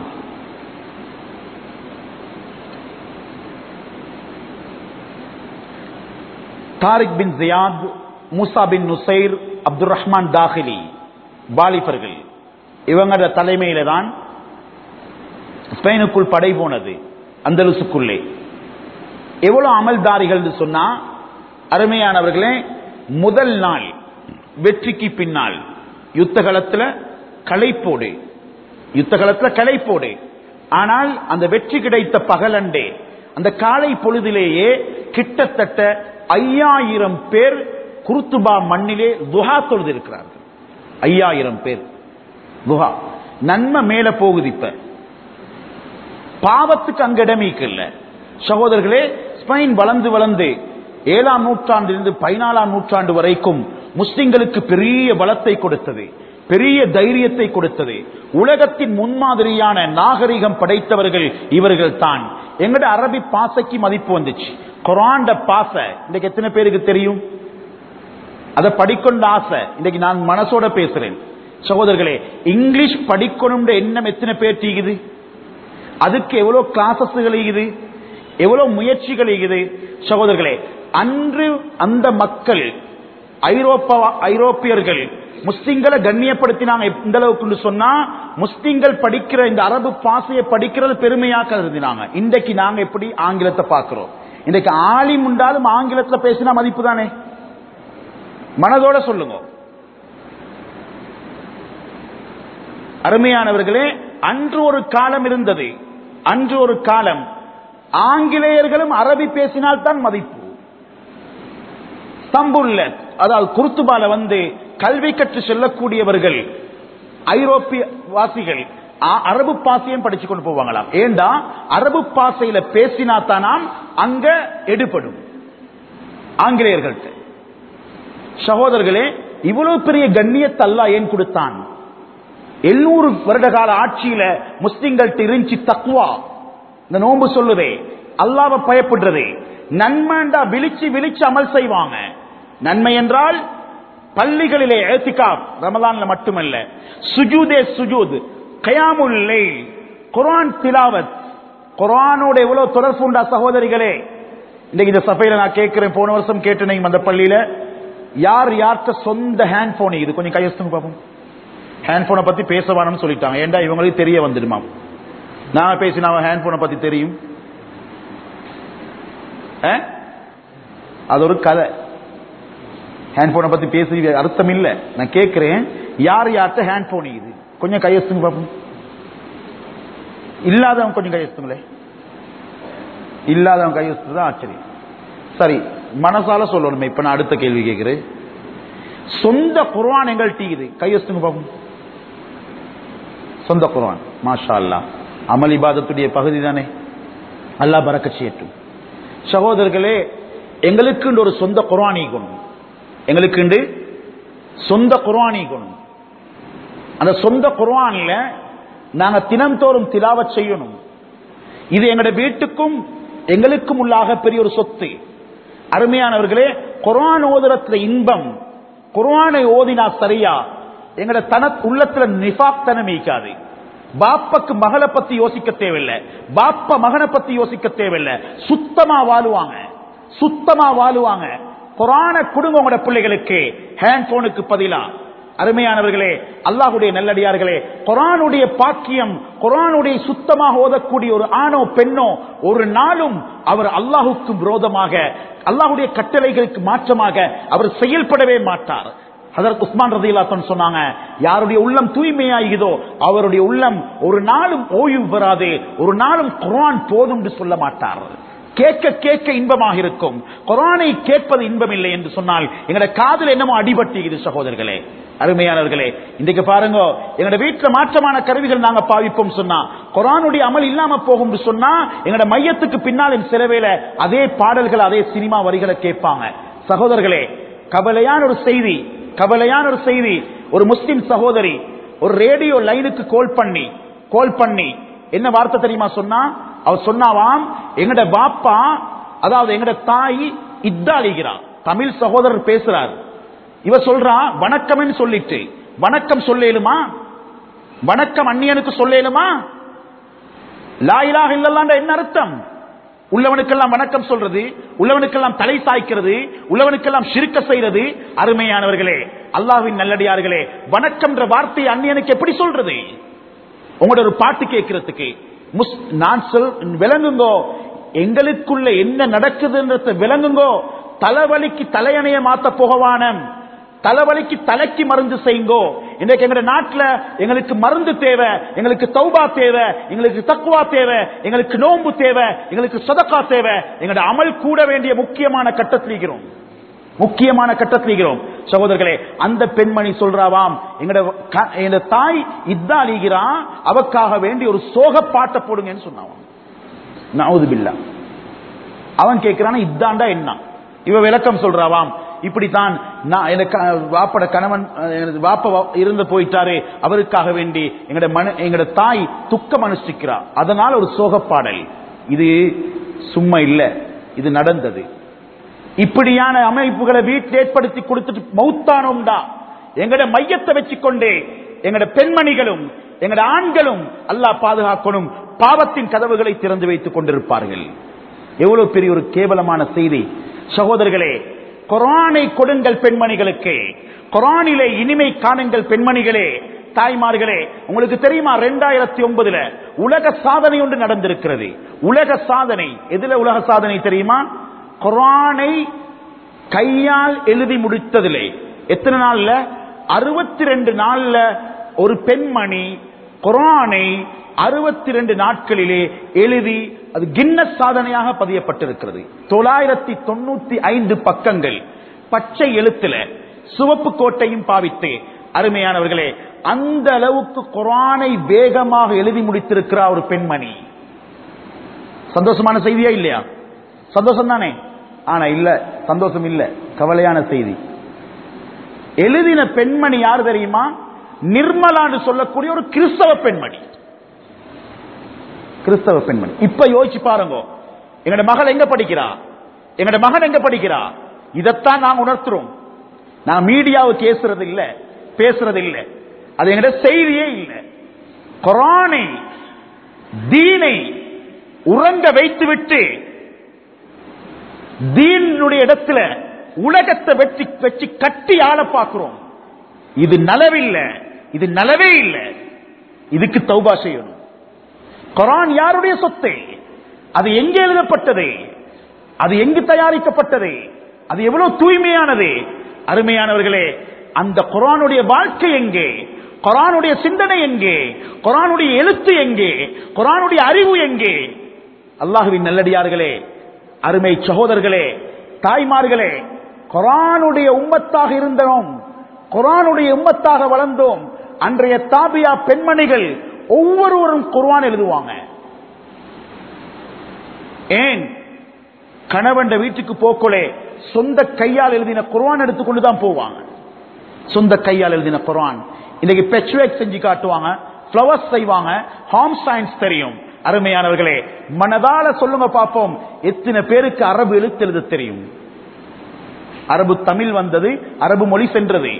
Tariq bin Ziyad, Musa bin Nusair, Abdul Rahman தாஹிலி வாலிபர்கள், இவங்களோட தலைமையில தான் ஸ்பெயினுக்குள் படை போனது. அந்தலுசுக்குள்ளே எவ்வளவு அமல்தாரிகள் சொன்னா, அருமையானவர்களே, முதல் நாள் வெற்றிக்கு பின்னால் யுத்த களத்துல களைப்போடு, யுத்த களத்துல களைப்போடு, ஆனால் அந்த வெற்றி கிடைத்த பகலண்டே அந்த காலை பொழுதிலேயே கிட்டத்தட்ட ஐயாயிரம் பேர் குர்துபா மண்ணிலே துஹா தொழுது இருக்கிறார்கள். ஐயாயிரம் பேர் துஹா. நன்மை மேல போகுது. இப்ப பாவத்துக்கு அங்க இடமீக்கு இல்ல சகோதரர்களே. ஸ்பெயின் வளர்ந்து வளர்ந்து ஏழாம் நூற்றாண்டிலிருந்து பதினாலாம் நூற்றாண்டு வரைக்கும் முஸ்லிம்களுக்கு பெரிய பலத்தை கொடுத்தது, பெரிய தைரியத்தை கொடுத்தது. உலகத்தின் முன்மாதிரியான நாகரிகம் படைத்தவர்கள் இவர்கள் தான். எங்கட அரபி பாசைக்கு மதிப்பு வந்துச்சு. குர்ஆன் பாச இன்னைக்கு எத்தனை பேருக்கு தெரியும்? அதை படிக்கொண்ட ஆசை இன்னைக்கு நான் மனசோட பேசுறேன். சகோதரர்களே, இங்கிலீஷ் படிக்கணும் எண்ணம் எத்தனை பேர் தீகுது? அதுக்கு எவ்வளவு கிளாஸஸ்கள் இருக்குது, எவ்வளவு முயற்சிகள் இருக்குது. சகோதரர்களே, அன்று அந்த மக்கள் ஐரோப்பா ஐரோப்பியர்கள் முஸ்லிம்களை கண்ணியப்படுத்தினாங்க. இந்த அளவுக்கு சொன்னா, முஸ்லிம்கள் படிக்கிற இந்த அரபு பாசையை படிக்கிறது பெருமையா கருதினாங்க. இன்றைக்கு நாங்க எப்படி ஆங்கிலத்தை பார்க்கிறோம்? இன்றைக்கு ஆலிம் உண்டாலும் ஆங்கிலத்துல பேசினா மதிப்பு தானே? மனதோட சொல்லுங்க. அருமையானவர்களே, அன்று ஒரு காலம் இருந்தது. அன்று ஒரு காலம் ஆங்கிலேயர்களும் அரபி பேசினால் தான் மதிப்பு. ஸ்தம்புல்ல, அதாவது குர்துபால வந்து கல்வி கற்று செல்லக்கூடியவர்கள் ஐரோப்பிய வாசிகள் அரபு பாசையும் படிச்சு கொண்டு போவாங்களாம். ஏண்டா அரபு பாசையில பேசினா தானாம் அங்க எடுபடும் ஆங்கிலேயர்கள்ட்ட. சகோதரர்களே, இவ்வளவு பெரிய கண்ணியத்தை அல்லாஹ் ஏன் கொடுத்தான்? எழுநூறு வருட கால ஆட்சியில முஸ்லிம்கள்ட்ட இருந்துச்சு தக்வா. இந்த நோன்பு சொல்லுதே, அல்லாஹ்வை பயப்படுறது, நன்மைண்டா விழிச்சு விழிச்சு அமல் செய்வாங்க. நன்மை என்றால் பள்ளிகளிலே இஅ்திகாஃப், ரமலான்ல மட்டுமல்ல, சுஜூதே சுஜூத், கியாமுல் லைல், குர்ஆன் திலாவத். குர்ஆனோட எவ்வளவு தொடர்பு உண்டா சகோதரிகளே? இன்னைக்கு இந்த சபையில நான் கேட்கிறேன், போன வருஷம் கேட்டேன் அந்த பள்ளியில, யார் யார்கிட்ட சொந்த ஹேண்ட் போன் இது கொஞ்சம் கையெழுத்துங்க பாப்போம். ஹேண்ட் போனை பத்தி பேசவானு சொல்லிட்டாங்க. ஏண்டா இவங்களுக்கு தெரிய வந்துடுமா? நான் பேசினா ஹேண்ட் போனை பத்தி தெரியும், அது ஒரு கதை. ஹேண்ட் போனை பத்தி பேசி அர்த்தம் இல்ல. நான் கேட்கிறேன், யார் யார்கிட்ட ஹேண்ட் போன் இது கொஞ்சம் கையெழுத்துங்க பாப்போம். இல்லாதவங்க கொஞ்சம் கையெழுத்துங்களே. இல்லாதவங்க கையெழுத்து தான் ஆச்சரியம். சரி, மனசால சொல்லணுமே. இப்ப நான் அடுத்த கேள்வி கேட்கிறேன். சொந்த குர்ஆன் எங்கள்ட்ட இது கையெழுத்துங்க பாப்போம். சொந்த குர்ஆன், மாஷா அல்லாஹ், அமல் இபாதத்துடைய பகுதி தானே. அல்லாஹ் பரக்கத் செய்யட்டும். சகோதரர்களே, எங்களுக்கு ஒரு சொந்த குர்ஆனி குணம், எங்களுக்கு சொந்த குர்ஆனி குணம். அந்த சொந்த குர்ஆன்ல நாங்க தினந்தோறும் திலாவத் செய்யணும். இது எங்களுடைய வீட்டுக்கும் எங்களுக்கும் உள்ளாக பெரிய ஒரு சொத்து. அருமையானவர்களே, குர்ஆன் ஓதுறதுல இன்பம், குர்ஆனை ஓதினா சரியா எங்கட தன உள்ளத்துல நிஃபாக் தனம் ஈக்காது. பாப்பாக்கு மகளை பத்தி யோசிக்க தேவையில்லை, பாப்பா மகனை பத்தி யோசிக்க தேவையில்லை. சுத்தமா வாழுவாங்க, சுத்தமா வாழுவாங்க. குர்ஆனை கொடுங்க உங்களோட பிள்ளைகளுக்கு, ஹேண்ட் போனுக்கு பதிலா. அருமையானவர்களே, அல்லாஹ்வுடைய நல்லடியார்களே, குர்ஆனுடைய பாக்கியம், குர்ஆனுடைய சுத்தமாக ஓதக்கூடிய ஒரு ஆணோ பெண்ணோ ஒரு நாளும் அவர் அல்லாஹ்வுக்கு விரோதமாக, அல்லாஹ்வுடைய கட்டளைகளுக்கு மாற்றமாக அவர் செயல்படவே மாட்டார். ஹஜ்ரத் உஸ்மான் ரலியல்லாஹு அன்ஹு சொன்னாங்க, யாருடைய உள்ளம் தூய்மையாகிதோ அவருடைய உள்ளம் ஒரு நாளும் ஓய்வு பெறாது, ஒரு நாளும் குர்ஆன் போதும் என்று சொல்ல மாட்டார். கேட்க கேட்க இன்பமாக இருக்கும். குர்ஆனை கேட்பது இன்பம் இல்லை என்று சொன்னால் எங்கட காதுல என்னமோ அடிபட்டு சகோதரர்களே. அருமையானவர்களே, இன்றைக்கு பாருங்க, எங்கட வீட்டுல மாற்றமான கருவிகள் நாங்க பாவிப்போம் சொன்னா குர்ஆனுடைய அமல் இல்லாம போகும் சொன்னா எங்கட மையத்துக்கு பின்னால் சில வேளை அதே பாடல்கள் அதே சினிமா வரிகளை கேட்பாங்க. சகோதரர்களே, கவலையான ஒரு செய்தி, கவலையான ஒரு செய்தி. ஒரு முஸ்லிம் சகோதரி ஒரு ரேடியோ லைனுக்கு கால் பண்ணி கால் பண்ணி என்ன வார்த்தை தெரியுமா சொன்னா? அவர் சொன்னாவாம், எங்கட பாப்பா, அதாவது எங்கட தாய் இத்தாளிகிறார். தமிழ் சகோதரர் பேசுறார். இவ சொல்றா வணக்கம் சொல்லிட்டு, வணக்கம் சொல்லேலுமா? வணக்கம் அந்நியனுக்கு சொல்லேலுமா? லா இலாஹ இல்லல்லாஹ் என்ன அர்த்தம்? உள்ளவனுக்கெல்லாம் வணக்கம் சொல்றது, உள்ளவனுக்கெல்லாம் தலை சாய்க்கிறது, உள்ளவனுக்கெல்லாம் ஷிர்க செய்யறது. அருமையானவர்களே, அல்லாஹ்வின் நல்லடியார்களே, வணக்கம் என்ற வார்த்தையை அந்நியனுக்கு எப்படி சொல்றது? உங்களோட ஒரு பாட்டு கேட்கிறதுக்கு நான் சொல் விளங்குங்கோ, எங்களுக்குள்ள என்ன நடக்குதுன்றத விளங்குங்கோ. தலைவலிக்கு தலையணைய மாத்த போகவானம், தலைவலிக்கு தலைக்கு மருந்து செய்யுங்கோ. இன்றைக்கு எங்க நாட்டில் எங்களுக்கு மருந்து தேவை, எங்களுக்கு தௌபா தேவை, எங்களுக்கு தக்வா தேவை, எங்களுக்கு நோன்பு தேவை, எங்களுக்கு சதகா தேவை. எங்களுடைய அமல் கூட வேண்டிய முக்கியமான கட்டத்திலிருக்கிறோம், முக்கியமான கட்டத்திலிருக்கிறோம். சகோதரர்களே, அந்த பெண்மணி சொல்றாவாம், எங்கட தாய் இத்தாலிகிறா, அவக்காக வேண்டி ஒரு சோக பாட்டை போடுங்கன்னு சொன்னாவாம். நவுது பில்லா. அவன் கேட்கிறான், இத்தாண்டா என்ன? இவ விளக்கம் சொல்றாவாம், இப்படித்தான் வாப்பட கணவன் வாப்ப இருந்து போயிட்டாரு, அவருக்காக வேண்டி எங்கட மன எங்கட தாய் துக்கம் அனுஷ்டிக்கிறார், அதனால ஒரு சோகப்பாடல். இது சும்மா இல்ல, இது நடந்தது. இப்படியான அமைப்புகளை வீட்டில் ஏற்படுத்தி கொடுத்துட்டு மௌத்தானோம்டா எங்கட மையத்தை வச்சுக்கொண்டே எங்கட பெண்மணிகளும் எங்கட ஆண்களும் அல்லாஹ் பாதுகாக்கணும், பாவத்தின் கதவுகளை திறந்து வைத்துக் கொண்டிருப்பார்கள். எவ்வளவு பெரிய ஒரு கேவலமான செய்தி சகோதரர்களே. குர்ஆனை கொடுங்கள் பெண்மணிகளுக்கு, குர்ஆனிலே இனிமை காணுங்கள் பெண்மணிகளே, தாய்மார்களே. உங்களுக்கு தெரியுமா, இரண்டாயிரத்தி ஒன்பதுல உலக சாதனை ஒன்று நடந்திருக்கிறது. உலக சாதனை. எதுல உலக சாதனை தெரியுமா? குர்ஆனை கையால் எழுதி முடித்ததிலே எத்தனை நாள்ல? அறுபத்தி ரெண்டு நாள்ல ஒரு பெண்மணி குர்ஆனை அறுபத்தி ரெண்டு நாட்களிலே எழுதி அது கின்னஸ் சாதனையாக பதியப்பட்டிருக்கிறது. தொள்ளாயிரத்தி தொண்ணூத்தி ஐந்து பக்கங்கள் பச்சை எழுத்துல சிவப்பு கோட்டையும் பாவித்து. அருமையானவர்களே, அந்த அளவுக்கு குர்ஆனை வேகமாக எழுதி முடித்திருக்கிறார் ஒரு பெண்மணி. சந்தோஷமான செய்தியா இல்லையா? சந்தோஷம் தானே? ஆனா இல்ல, சந்தோஷம் இல்ல, கவலையான செய்தி. எழுதின பெண்மணி யார் தெரியுமா? நிர்மலான்னு சொல்லக்கூடிய ஒரு கிறிஸ்தவ பெண்மணி. கிறிஸ்தவ பெண்மணி. இப்ப யோசிச்சு பாருங்க, எங்கட மகள் எங்க படிக்கிறா, எங்கட மகன் எங்க படிக்கிறா? இதைத்தான் நாங்க உணர்த்துறோம். நான் மீடியாவுக்கு பேசுறது இல்ல, பேசுறது இல்ல, அது எங்கட செய்தியே இல்ல. குர்ஆனை தீனை உறங்க வைத்து விட்டு தீனுடைய இடத்துல உலகத்தை வெற்றி வச்சு கட்டி ஆள பார்க்கிறோம். இது நலவில்ல, இது நலவே இல்லை. இதுக்கு தௌபா செய்யணும். குர்ஆன் யாருடைய சொத்து? அது எங்கே எழுதப்பட்டது? அது எங்கு தயாரிக்கப்பட்டது? அது எவ்வளவு தூய்மையானது? அருமையானவர்களே, அந்த குர்ஆனுடைய வாழ்க்கை எங்கே? குர்ஆனுடைய சிந்தனை எங்கே? குர்ஆனுடைய எழுத்து எங்கே? குர்ஆனுடைய அறிவு எங்கே? அல்லாஹ்வின் நல்லடியார்களே, அருமை சகோதரர்களே, தாய்மார்களே, குர்ஆனுடைய உம்மத்தாக இருந்தோம், குர்ஆனுடைய உம்மத்தாக வளர்ந்தோம். அன்றைய தாபியா பெண்மணிகள் ஒவ்வொருவரும் குர்ஆன் எழுதுவாங்க. ஏன் கணவன் வீட்டுக்கு போக்கொள்ளே சொந்த கையால் எழுதின குர்ஆன் எடுத்துக்கொண்டுதான் போவாங்க. சொந்த கையால் எழுதின குர்ஆன். இன்னைக்கு பெட்ச்வேக் செஞ்சு காட்டுவாங்க, பிளவர்ஸ் செய்வாங்க, ஹோம் சயின்ஸ் தெரியும். அருமையானவர்களே, மனதால சொல்லுங்க பாப்போம், எத்தனை பேருக்கு அரபு எழுத்து எழுத தெரியும்? அரபு தமிழ் வந்தது, அரபு மொழி சென்றது.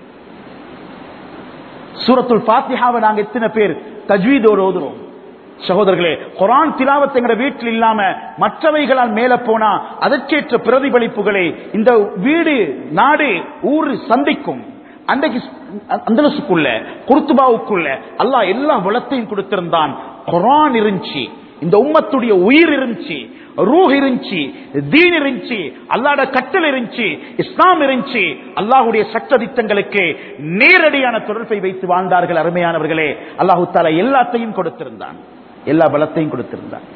சூரத்துல் ஃபாத்திஹாவை நாங்க எத்தனை பேர் தஜ்வீதோடு ஓதுறோம்? சகோதரர்களே, குர்ஆன் திலாவத் எங்கட வீட்டில் இல்லாம மற்றவைகளால் மேல போனா அதற்கேற்ற பிரதிபலிப்புகளை இந்த வீடு, நாடு, ஊர் சந்திக்கும். அன்றைக்கு அந்தலசுக்குள்ள, குர்துபாவுக்குள்ள அல்லாஹ் எல்லா வளத்தையும் கொடுத்திருந்தான். குர்ஆன் இருந்துச்சு, இந்த உம்மத்துடைய உயிர் இருந்துச்சு, ரூஹ் இருந்துச்சு, தீன் இருந்துச்சு, அல்லாஹ்வுடைய கட்டளை இருந்துச்சு, இஸ்லாம் இருந்துச்சு. அல்லாஹ்வுடைய சட்டதிட்டங்களுக்கு நேரடியான தொடர்பை வைத்து வாழ்ந்தார்கள். அருமையானவர்களே, அல்லாஹ் தஆலா எல்லாத்தையும் கொடுத்திருந்தான், எல்லா பலத்தையும் கொடுத்திருந்தான்.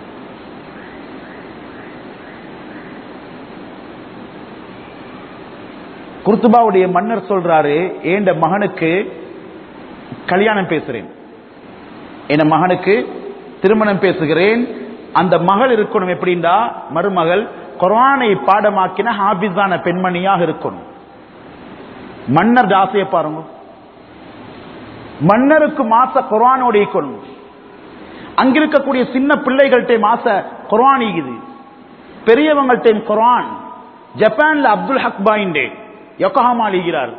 குர்துபாவுடைய மன்னர் சொல்றாரு, ஏண்ட மகனுக்கு கல்யாணம் பேசுறேன், என் மகனுக்கு திருமணம் பேசுகிறேன். அந்த மகள் இருக்கணும் எப்படின்னா, மருமகள் குர்ஆனை பாடமாக்கின ஹாபிஸான பெண்மணியாக இருக்கணும். மன்னர் ஆசையை பாருங்க, மன்னருக்கு மாச குர்ஆனோட இருக்கணும். அங்கிருக்கக்கூடிய சின்ன பிள்ளைகள்கிட்ட மாச குர்ஆன் ஈகுது, பெரியவங்கள்ட்ட குர்ஆன். ஜப்பான்ல அப்துல் ஹக் பாயிண்டே யோகோஹாமா ஈகிறார்,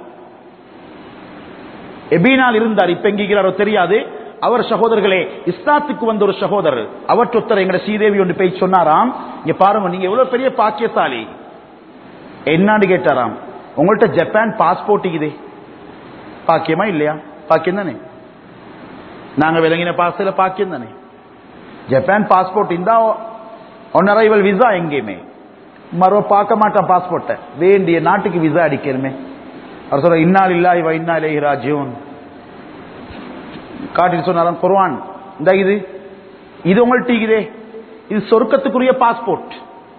எபீனால் இருந்தார், இப்ப எங்கிறாரோ தெரியாது. அவர் சகோதரர்களே இஸ்லாத்துக்கு வந்த ஒரு சகோதரர், அவற்றொத்தர் எங்கட ஸ்ரீதேவி ஒன்று போய் சொன்னாராம், இங்க பாருங்க நீங்க எவ்வளவு பெரிய பாக்கியசாலி. என்னான்னு கேட்டாராம், உங்கள்ட்ட ஜப்பான் பாஸ்போர்ட் இதே பாக்கியமா இல்லையா? பாக்கியம் தானே, நாங்க விளங்கின பாசல பாக்கியம் தானே. ஜப்பான் பாஸ்போர்ட் இருந்தா ஒன் அரைவல் விசா எங்கேயுமே மறுவ பார்க்க மாட்டான் பாஸ்போர்ட்டை, வேண்டிய நாட்டுக்கு விசா அடிக்கணுமே. அவர் சொல்ற இன்னால் இல்லாஹி வ இன்னா இலைஹி ராஜிஊன் காட்டிட்டு சொன்னாராம், குர்ஆன் இந்த இது இது உங்கள்ட்ட இதே, இது சொர்க்கத்துக்குரிய பாஸ்போர்ட்,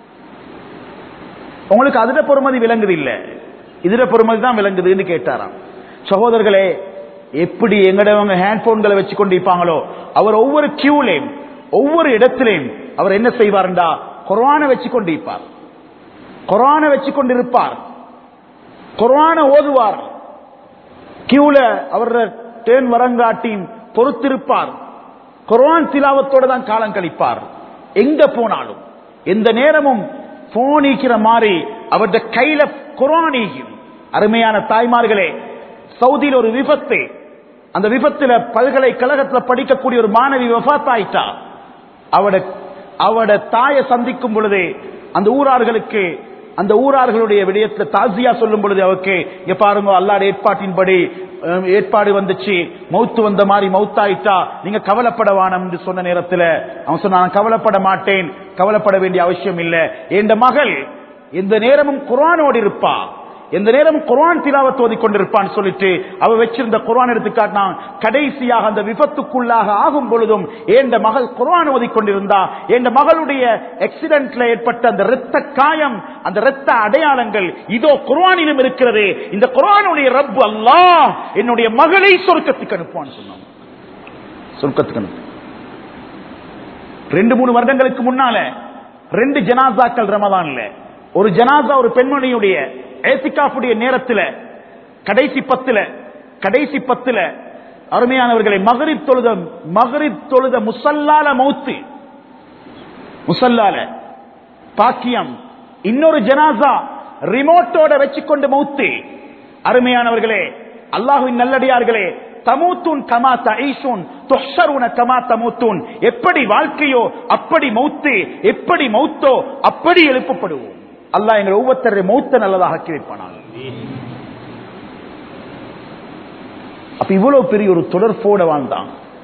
உங்களுக்கு அதுல பொறுமதி விளங்குது இல்ல, இதுல பொறுமதி தான் விளங்குதுன்னு கேட்டாராம். சகோதரர்களே, எப்படி எங்கடவங்க ஹேண்ட்போன்களை வச்சு கொண்டிருப்பாங்களோ, அவர் ஒவ்வொரு கியூலையும் ஒவ்வொரு இடத்திலையும் அவர் என்ன செய்வார்டா, குர்ஆனை வச்சு கொண்டிருப்பார், குர்ஆனை வச்சு கொண்டிருப்பார், குர்ஆனை ஓதுவார். கியூல அவர் டேன் வரங்காட்டியும் பொறுத்திருப்பார், குர்ஆன் திலாவத்தோட தான் காலம் கழிப்பார். எங்க போனாலும் எந்த நேரமும் போன் ஈக்கிற மாதிரி அவருடைய கையில குர்ஆன் ஈக்கும். அருமையான தாய்மார்களே, சவுதியில் ஒரு விபத்து, அந்த விபத்துல பல்கலைக்கழகத்தில் படிக்கக்கூடிய ஒரு மாணவி வஃபாத் ஆயிட்டா. அவட அவட தாயை சந்திக்கும் பொழுது அந்த ஊரார்களுக்கு, அந்த ஊரார்களுடைய விடயத்துல தாசியா சொல்லும் பொழுது அவருக்கு, இங்க பாருங்க அல்லாஹ்வுடைய ஏற்பாட்டின்படி ஏற்பாடு வந்துச்சு, மௌத்து வந்த மாதிரி மௌத்தாயிட்டா, நீங்க கவலைப்பட வேணாம் என்று சொன்ன நேரத்தில் அவன் சொன்ன, நான் கவலைப்பட மாட்டேன், கவலைப்பட வேண்டிய அவசியம் இல்லை. என் மகள் எந்த நேரமும் குர்ஆனோடு இருப்பா, எந்த நேரமும் குர்ஆன் திலாவத் ஓதிக் கொண்டிருப்பான்னு சொல்லிட்டு அவ வச்சிருந்த குர்ஆன் எடுத்து காட்டினான். கடைசியாக அந்த விபத்துக்குள்ளாக ஆகும் பொழுதும் ஏண்ட மகள் குர்ஆன் ஓதிக் கொண்டிருந்தா. என் மகளுடைய ஆக்சிடென்ட்ல ஏற்பட்ட அந்த இரத்த காயம், அந்த இரத்த அடையாளங்கள் இதோ குர்ஆனிலும் இருக்கிறது. இந்த குர்ஆனுடைய ரப் அல்லாஹ் என்னுடைய மகளை சொர்க்கத்துக்கு அனுப்புவான்னு சொன்னான். சொர்க்கத்துக்கு அனுப்பு. ரெண்டு மூணு வருடங்களுக்கு முன்னால ரெண்டு ஜனாசாக்கள் ரமலான்ல, ஒரு ஜனாசா ஒரு பெண்மணியுடைய ஏத்திகாஃபுடைய நேரத்தில் கடைசி பத்துல கடைசி பத்துல அருமையானவர்களை மகரிப் தொழுத மகரிப் தொழுத முசல்லால மௌத்து, முசல்லால பாக்கியம். இன்னொரு ஜனாசா ரிமோட்டோட வச்சுக்கொண்டு மௌத்து. அருமையானவர்களே, அல்லாஹ்வின் நல்லடியார்களே, தமூத்துன் கமா தஈஷூன் துஹ்ஷருன கமா தமூத்துன். எப்படி வாழ்க்கையோ அப்படி மௌத்து, எப்படி மௌத்தோ அப்படி எழுப்பப்படுவோம். அல்லாஹ் எங்களை ஒவ்வொருத்தரை மௌத்த நல்லதாக ஆக்கி வைப்பானாங்க. அப்ப இவ்வளவு பெரிய ஒரு தொடர்போட வாழ்ந்தான்.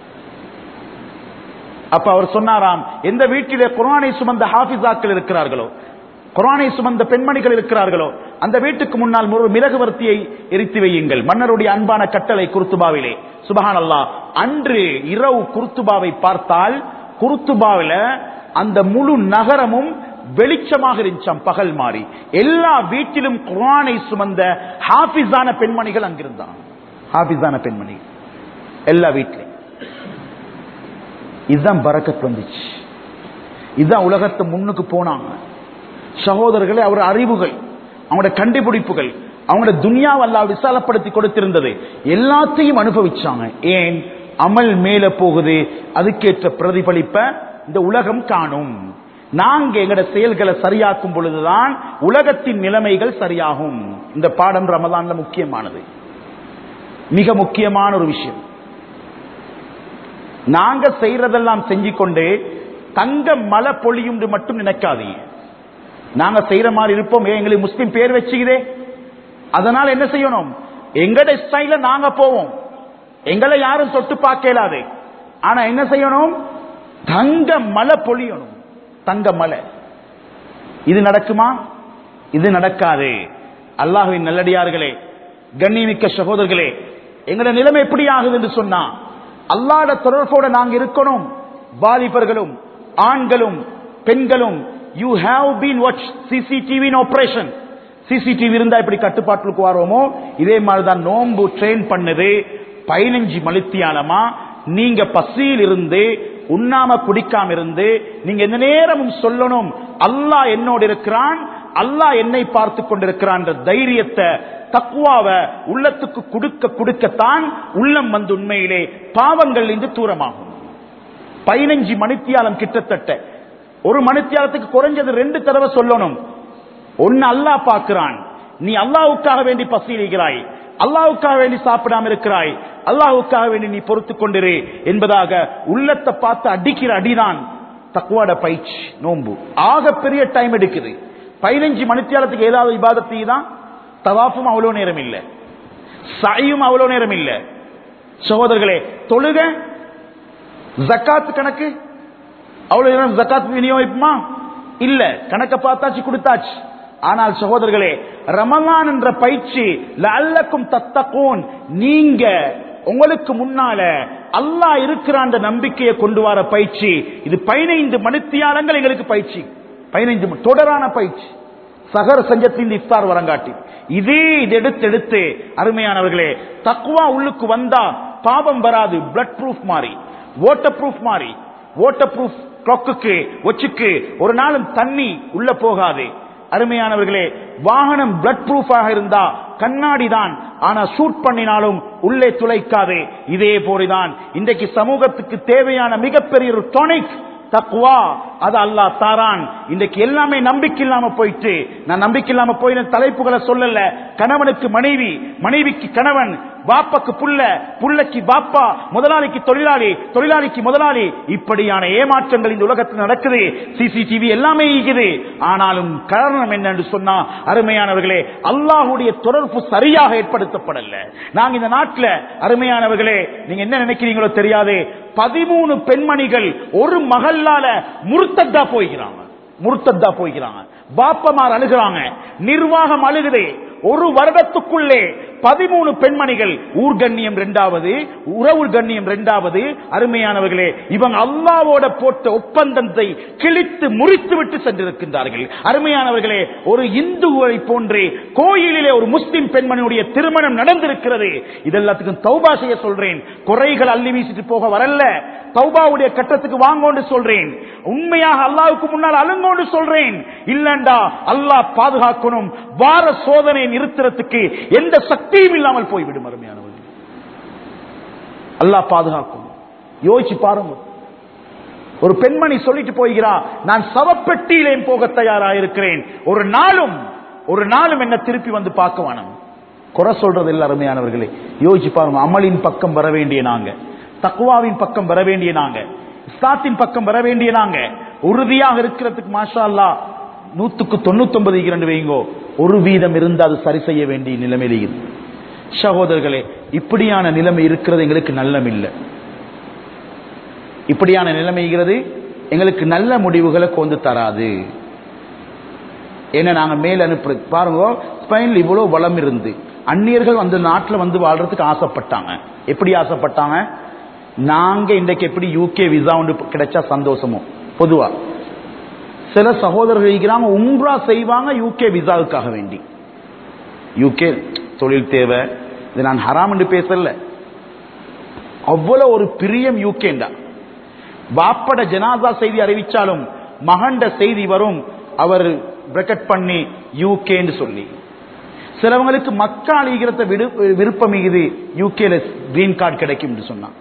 அப்ப அவர் சொன்னாராம், எந்த வீட்டிலே குர்ஆனை சுமந்த ஹாஃபிஸாக்கள் இருக்கிறார்களோ, குர்ஆனை சுமந்த பெண்மணிகள் இருக்கிறார்களோ, அந்த வீட்டுக்கு முன்னால் ஒரு மிளகுவர்த்தியை எரித்து வையுங்கள். மன்னருடைய அன்பான கட்டளை குர்துபாவிலே. சுப்ஹானல்லாஹ், அன்று இரவு குர்துபாவை பார்த்தால், குர்துபாவில அந்த முழு நகரமும் வெளிச்சமாக இருந்துச்சாம், பகல் மாறி. எல்லா வீட்டிலும் குர்ஆனை சுமந்த ஹாஃபிஸான பெண்மணிகள் அங்கிருந்தான். ஹாஃபிஸான பெண்மணி எல்லா வீட்டிலும். இதுதான் பரக்கத் வந்துச்சு. இதுதான் உலகத்தை முன்னுக்கு போனாங்க சகோதரர்களே. அவர் அறிவுகள், அவங்களோட கண்டுபிடிப்புகள், அவங்களோட துனியாவை அல்லாஹ் விசாலப்படுத்தி கொடுத்திருந்தது, எல்லாத்தையும் அனுபவிச்சாங்க. ஏன்? அமல் மேல போகுது, அதுக்கேற்ற பிரதிபலிப்ப இந்த உலகம் காணும். நாங்க எங்கட செயல்களை சரியாக்கும் பொழுதுதான் உலகத்தின் நிலைமைகள் சரியாகும். இந்த பாடம் ரமதான்ல முக்கியமானது, மிக முக்கியமான ஒரு விஷயம். நாங்க செய்யறதெல்லாம் செஞ்சு கொண்டு தங்க மழை பொழியும் மட்டும் நினைக்காதீங்க. நாங்க செய்யற மாதிரி இருப்போம், எங்களுக்கு முஸ்லிம் பேர் வச்சுக்குதே, அதனால என்ன செய்யணும்? எங்கட ஸ்டைல நாங்க போவோம், எங்களை யாரும் தொட்டு பார்க்கலாது. ஆனா என்ன செய்யணும்? தங்க மழை பொழியணும், தங்க மழை. இது நடக்குமா? இது நடக்காது. அல்லாஹ்வின் நல்லடியார்களே, கண்ணியமிக்க சகோதரர்களே, எங்கட நிலைமை எப்படி ஆகுது என்று சொன்னா, அல்லாஹ்வுடைய தொடர்போட நாங்க இருக்கணும். வாலிபர்களும் ஆண்களும் பெண்களும், you have been watched C C T V in operation. C C T V இருந்தா இப்படி கட்டுப்பாட்டுக்கு வரோமோ, இதே மாதிரிதான் நோன்பு ட்ரெயின் பண்ணது. பதினஞ்சு மணித்தியாலமா நீங்க பசியில் இருந்து உண்ணாம குடிக்காம இருந்து நீங்க எந்த நேரமும் சொல்லணும், அல்லாஹ் என்னோடு இருக்கிறான், அல்லாஹ் என்னை பார்த்து கொண்டிருக்கிறான் என்ற தைரியத்தை, தக்வாவை உள்ளத்துக்கு கொடுக்க கொடுக்கத்தான் உள்ளம் வந்து உண்மையிலே பாவங்கள் இருந்து தூரமாகும். பதினஞ்சு மணித்தியாலம், கிட்டத்தட்ட ஒரு மணித்தியாலத்துக்கு குறைஞ்சது ரெண்டு தடவை சொல்லணும், ஒன்னு அல்லாஹ் பார்க்கிறான், நீ அல்லாஹ்வுக்காக வேண்டி பசியிடுகிறாய், அல்லாஹ்வுக்காக வேண்டி சாப்பிடாம இருக்கிறாய், அல்லாஹ்வுக்காக வேண்டி நீ பொறுத்துக் கொண்டிரு என்பதாக உள்ளத்தை பார்த்து அடிக்கிற அடிதான் தக்வாட பயிற்சி. நோன்பு ஆக பெரிய டைம் எடுக்குது. பதினஞ்சு மணித்தியாலத்துக்கு ஏதாவது இபாதத்தை தான். தவாஃபும் அவ்வளவு நேரம் இல்ல, சயும் அவ்வளவு நேரம் இல்ல. சகோதரர்களே, தொழுக, ஜக்காத் கணக்கு அவ்வளவு நேரம் ஜக்காத் விநியோகிப்புமா? இல்ல, கணக்க பார்த்தாச்சு, கொடுத்தாச்சு. ஆனால் சகோதரர்களே, ரமலான் என்ற பயிற்சி லஅல்லக்கும் தத்தகூன், நீங்க உங்களுக்கு முன்னால அல்லாஹ் இருக்கிறான் நம்பிக்கையை கொண்டு வர பயிற்சி. இது பதினைந்து மணித்தியாலங்கள் எங்களுக்கு பயிற்சி, பதினைந்து தொடரான பயிற்சி. சகர் சஞ்சத்தின் இஃப்தார் வரங்காட்டி இதே இது எடுத்து எடுத்து அருமையானவர்களே, தக்வா உள்ளுக்கு வந்தா பாவம் வராது. பிளட் ப்ரூஃப் மாறி, வாட்டர் ப்ரூஃப் மாறி, வாட்டர் ப்ரூஃப் கிளாக்குக்கு வச்சுக்கு ஒரு நாளும் தண்ணி உள்ள போகாது. அருமையானவர்களே, வாகனம் பிளட் ப்ரூஃபாக இருந்தா கண்ணாடி தான், ஆனா ஷூட் பண்ணினாலும் உள்ளே துளைக்காது. இதே போலதான் இன்றைக்கு சமூகத்துக்கு தேவையான மிகப்பெரிய ஒரு டானிக் தக்வா, அது அல்லாஹ் தாரான். இன்றைக்கு எல்லாமே நம்பிக்கை இல்லாம போயிட்டு, நான் நம்பிக்கை இல்லாம போய் தலைப்புகளை சொல்லல. கணவனுக்கு மனைவி, மனைவிக்கு கணவன், பாப்பாக்கு புள்ள, புள்ளைக்கு பாப்பா, முதலாளிக்கு தொழிலாளி, தொழிலாளிக்கு முதலாளி, இப்படியான ஏமாற்றங்கள் இந்த உலகத்தில் நடக்குது. சிசிடிவி எல்லாமே இருக்குது. ஆனாலும் காரணம் என்னன்னு சொன்னா, அருமையானவர்களே, அல்லாஹ்வுடைய தொடர்பு சரியாக ஏற்படுத்தப்படல. நாங்க இந்த நாட்டில் அருமையானவர்களே, நீங்க என்ன நினைக்கிறீங்களோ தெரியாது, பதிமூணு பெண்மணிகள் ஒரு மகளால முர்த்தத்தா போய்கிறாங்க, முர்த்தத்தா போய்கிறாங்க. பாப்பமார் அழுகிறாங்க, நிர்வாகம் அழுகுது. ஒரு வருடத்துக்குள்ளே பதிமூணு பெண்மணிகள், ஊர்கண்ணியம் இரண்டாவது, உறவு கண்ணியம் இரண்டாவது. அருமையானவர்களே, இவங்க அல்லாஹ்வோட போட்ட ஒப்பந்தத்தை கிழித்து முறித்து விட்டு சென்றிருக்கின்றார்கள். அருமையானவர்களே, ஒரு இந்துவை போன்றே கோயிலிலே ஒரு முஸ்லிம் பெண்மணியுடைய திருமணம் நடந்திருக்கிறது. இதெல்லாத்துக்கும் தௌபா செய்ய சொல்றேன், குறைகள் அள்ளி வீசிட்டு போக வரல. தௌபாவுடைய கட்டத்துக்கு வாங்கோண்டு சொல்றேன், உண்மையாக அல்லாஹ்வுக்கு முன்னால் அழுங்கோண்டு சொல்றேன். இல்லண்டா அல்லாஹ் பாதுகாக்கணும், வார சோதனை நிறுத்துறதுக்கு எந்த சக்தியும் இல்லாமல் போய்விடும். அருமையானவர்கள், அல்லாஹ் பாதுகாக்கும். யோசிச்சு பாருங்க, ஒரு பெண்மணி சொல்லிட்டு போகிறா, நான் சவப்பெட்டியிலே போக தயாராயிருக்கிறேன், ஒரு நாளும் ஒரு நாளும் என்ன திருப்பி வந்து பார்க்க வேணும். குறை சொல்றது இல்லை. அருமையானவர்களே, யோசிச்சு பாருங்க. அமலின் பக்கம் வர வேண்டிய நாங்க, தக்வாவின் பக்கம் வர வேண்டிய நாங்க, இஸ்லாத்தின் பக்கம் வர வேண்டிய நாங்க, உறுதியாக இருக்கிறதுக்கு மாஷா அல்லாஹ் நூத்துக்கு தொண்ணூத்தி ஒன்பது இரண்டு வைங்கோ, ஒரு வீதம் இருந்து அது சரி செய்ய வேண்டிய நிலைமையில் இருக்கு. சகோதரர்களே, இப்படியான நிலைமை இருக்கிறது எங்களுக்கு நல்லம் இல்லை. இப்படியான நிலைமை இருக்கிறது எங்களுக்கு நல்ல முடிவுகளை கொண்டு தராது. ஏன்னா நாங்க மேல் அனுப்புற பாருங்க, ஸ்பெயின்ல இவ்வளவு வளம் இருந்து அந்நியர்கள் அந்த நாட்டில் வந்து வாழ்றதுக்கு ஆசைப்பட்டாங்க. எப்படி ஆசைப்பட்டாங்க? நாங்க இன்றைக்கு எப்படி யூகே விசா ஒன்று கிடைச்சா சந்தோஷமோ, பொதுவா சில சகோதரர்கள் இருக்கிறாங்க, உம்ரா செய்வாங்க யூகே விசாவுக்காக வேண்டி. யூகே தொழில் தேவை, இது நான் ஹராம் என்று பேசல, அவ்வளவு ஒரு பிரியம் யூகேண்டா. பாப்பட ஜனாசா செய்தி அறிவிச்சாலும் மகண்ட செய்தி வரும், அவர் பிரக்கெட் பண்ணி யூகேன்னு சொல்லி. சிலவங்களுக்கு மக்கா அழிகிறத விருப்பம் இது, யூகேல கிரீன் கார்டு கிடைக்கும் என்று சொன்னான்.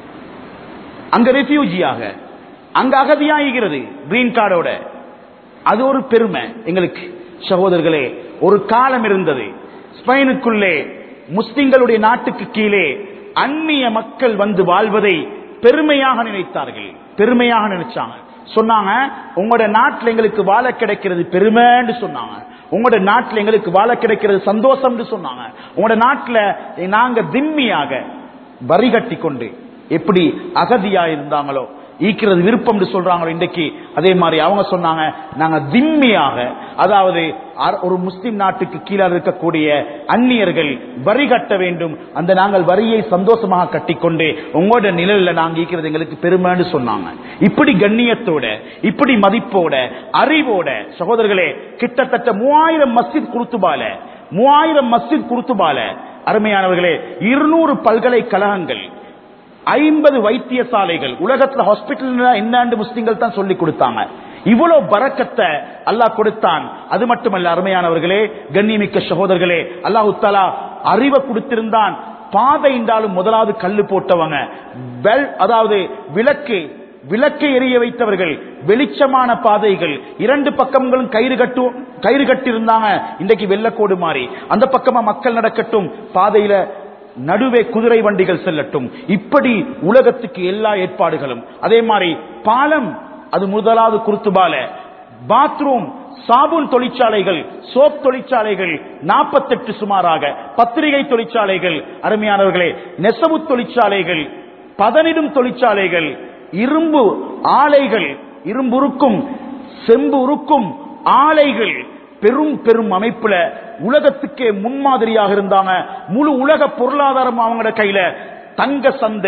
அங்க ரெஃப்யூஜியாக, அங்க அகதியாகிறது கிரீன் கார்டோட. அது ஒரு பெருமை எங்களுக்கு சகோதரர்களே. ஒரு காலம் இருந்தது ஸ்பெயினுக்குள்ளே முஸ்லிம்களுடைய நாட்டுக்கு கீழே அந்நிய மக்கள் வந்து வாழ்வதை பெருமையாக நினைத்தார்கள், பெருமையாக நினைச்சாங்க. சொன்னாங்க, உங்களோட நாட்டில் எங்களுக்கு வாழ கிடைக்கிறது பெருமைன்னு சொன்னாங்க, உங்களோட நாட்டில் எங்களுக்கு வாழ கிடைக்கிறது சந்தோஷம் சொன்னாங்க. உங்களோட நாட்டில் நாங்க திம்மியாக வரி கட்டி கொண்டு எப்படி அகதியா இருந்தாங்களோ ஈக்கிறது விருப்பம் சொல்றாங்களோ இன்றைக்கு அதே மாதிரி அவங்க சொன்னாங்க, நாங்க திம்மியாக, அதாவது ஒரு முஸ்லிம் நாட்டுக்கு கீழே இருக்கக்கூடிய அந்நியர்கள் வரி கட்ட வேண்டும், அந்த நாங்கள் வரியை சந்தோஷமாக கட்டிக்கொண்டு உங்களோட நிழலில் நாங்க ஈக்கிறது எங்களுக்கு பெருமைன்னு சொன்னாங்க. இப்படி கண்ணியத்தோட, இப்படி மதிப்போட, அறிவோட சகோதரர்களே, கிட்டத்தட்ட மூவாயிரம் மஸ்ஜித் குருத்துபால, மூவாயிரம் மஸ்ஜித் குருத்துபால அருமையானவர்களே, இருநூறு பல்கலைக்கழகங்கள், ஐம்பது வைத்தியசாலைகள், உலகத்துல ஹாஸ்பிட்டல் என்னன்னு முஸ்லிம்கள் தான் சொல்லி கொடுத்தாங்க. இவ்வளவு பரக்கத்தை அல்லாஹ் கொடுத்தான். அது மட்டுமல்ல அருமையானவர்களே, கண்ணியமிக்க சகோதரர்களே, அல்லாஹ் தஆலா அறிவை கொடுத்திருந்தான். பாதை என்றாலும் முதலாவது கல்லு போட்டவங்க, அதாவது விளக்கு விளக்கை எரிய வைத்தவர்கள், வெளிச்சமான பாதைகள், இரண்டு பக்கங்களும் கயிறு கட்டு கயிறு கட்டியிருந்தாங்க. இன்றைக்கு வெள்ளக்கோடு மாறி அந்த பக்கமா மக்கள் நடக்கட்டும், பாதையில நடுவே குதிரை வண்டிகள் செல்லட்டும். இப்படி உலகத்துக்கு எல்லா ஏற்பாடுகளும். அதே மாதிரி பாலம், அது முதலாவது குருத்துபால. பாத்ரூம், சாபுன் தொழிற்சாலைகள், சோப் தொழிற்சாலைகள் நாற்பத்தி எட்டு சுமாராக, பத்திரிகை தொழிற்சாலைகள் அருமையானவர்களே, நெசவு தொழிற்சாலைகள், பதனிடும் தொழிற்சாலைகள், இரும்பு ஆலைகள், இரும்புருக்கும் செம்பு உருக்கும் ஆலைகள், பெரும் பெரும் அமைப்புல உலகத்துக்கே முன்மாதிரியாக இருந்தாங்க. முழு உலக பொருளாதாரம் அவங்களோட கையில. தங்க சந்தை,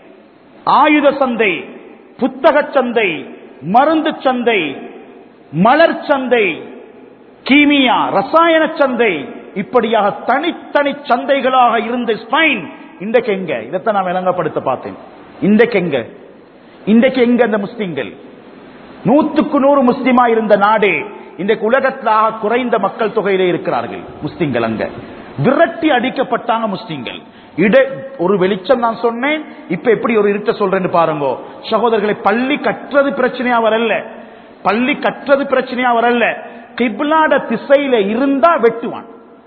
ஆயுத சந்தை, புத்தக சந்தை, மருந்து சந்தை, மலர் சந்தை, கீமியா ரசாயன சந்தை, இப்படியாக தனித்தனி சந்தைகளாக இருந்த ஸ்பெயின் இன்றைக்கு எங்க? இதைத்தான் நான் விளங்கப்படுத்த பார்த்தேன். இன்றைக்கு எங்க? இன்றைக்கு எங்க அந்த முஸ்லிம்கள்? நூற்றுக்கு நூறு முஸ்லிமா இருந்த நாடு இன்றைக்கு உலகத்திலாக குறைந்த மக்கள் தொகையிலே இருக்கிறார்கள் முஸ்லிம்கள். அங்க விரட்டி அடிக்கப்பட்டாங்க முஸ்லிம்கள். இட ஒரு வெளிச்சம் நான் சொன்னேன், இப்ப எப்படி ஒரு இருட்ட சொல்றேன்னு பாருங்க சகோதரர்களை. பள்ளி கற்றது பிரச்சனையா வரல, பள்ளி கற்றது பிரச்சனையா வரல, கிப்லாட திசையில இருந்தா வெட்டுவான்.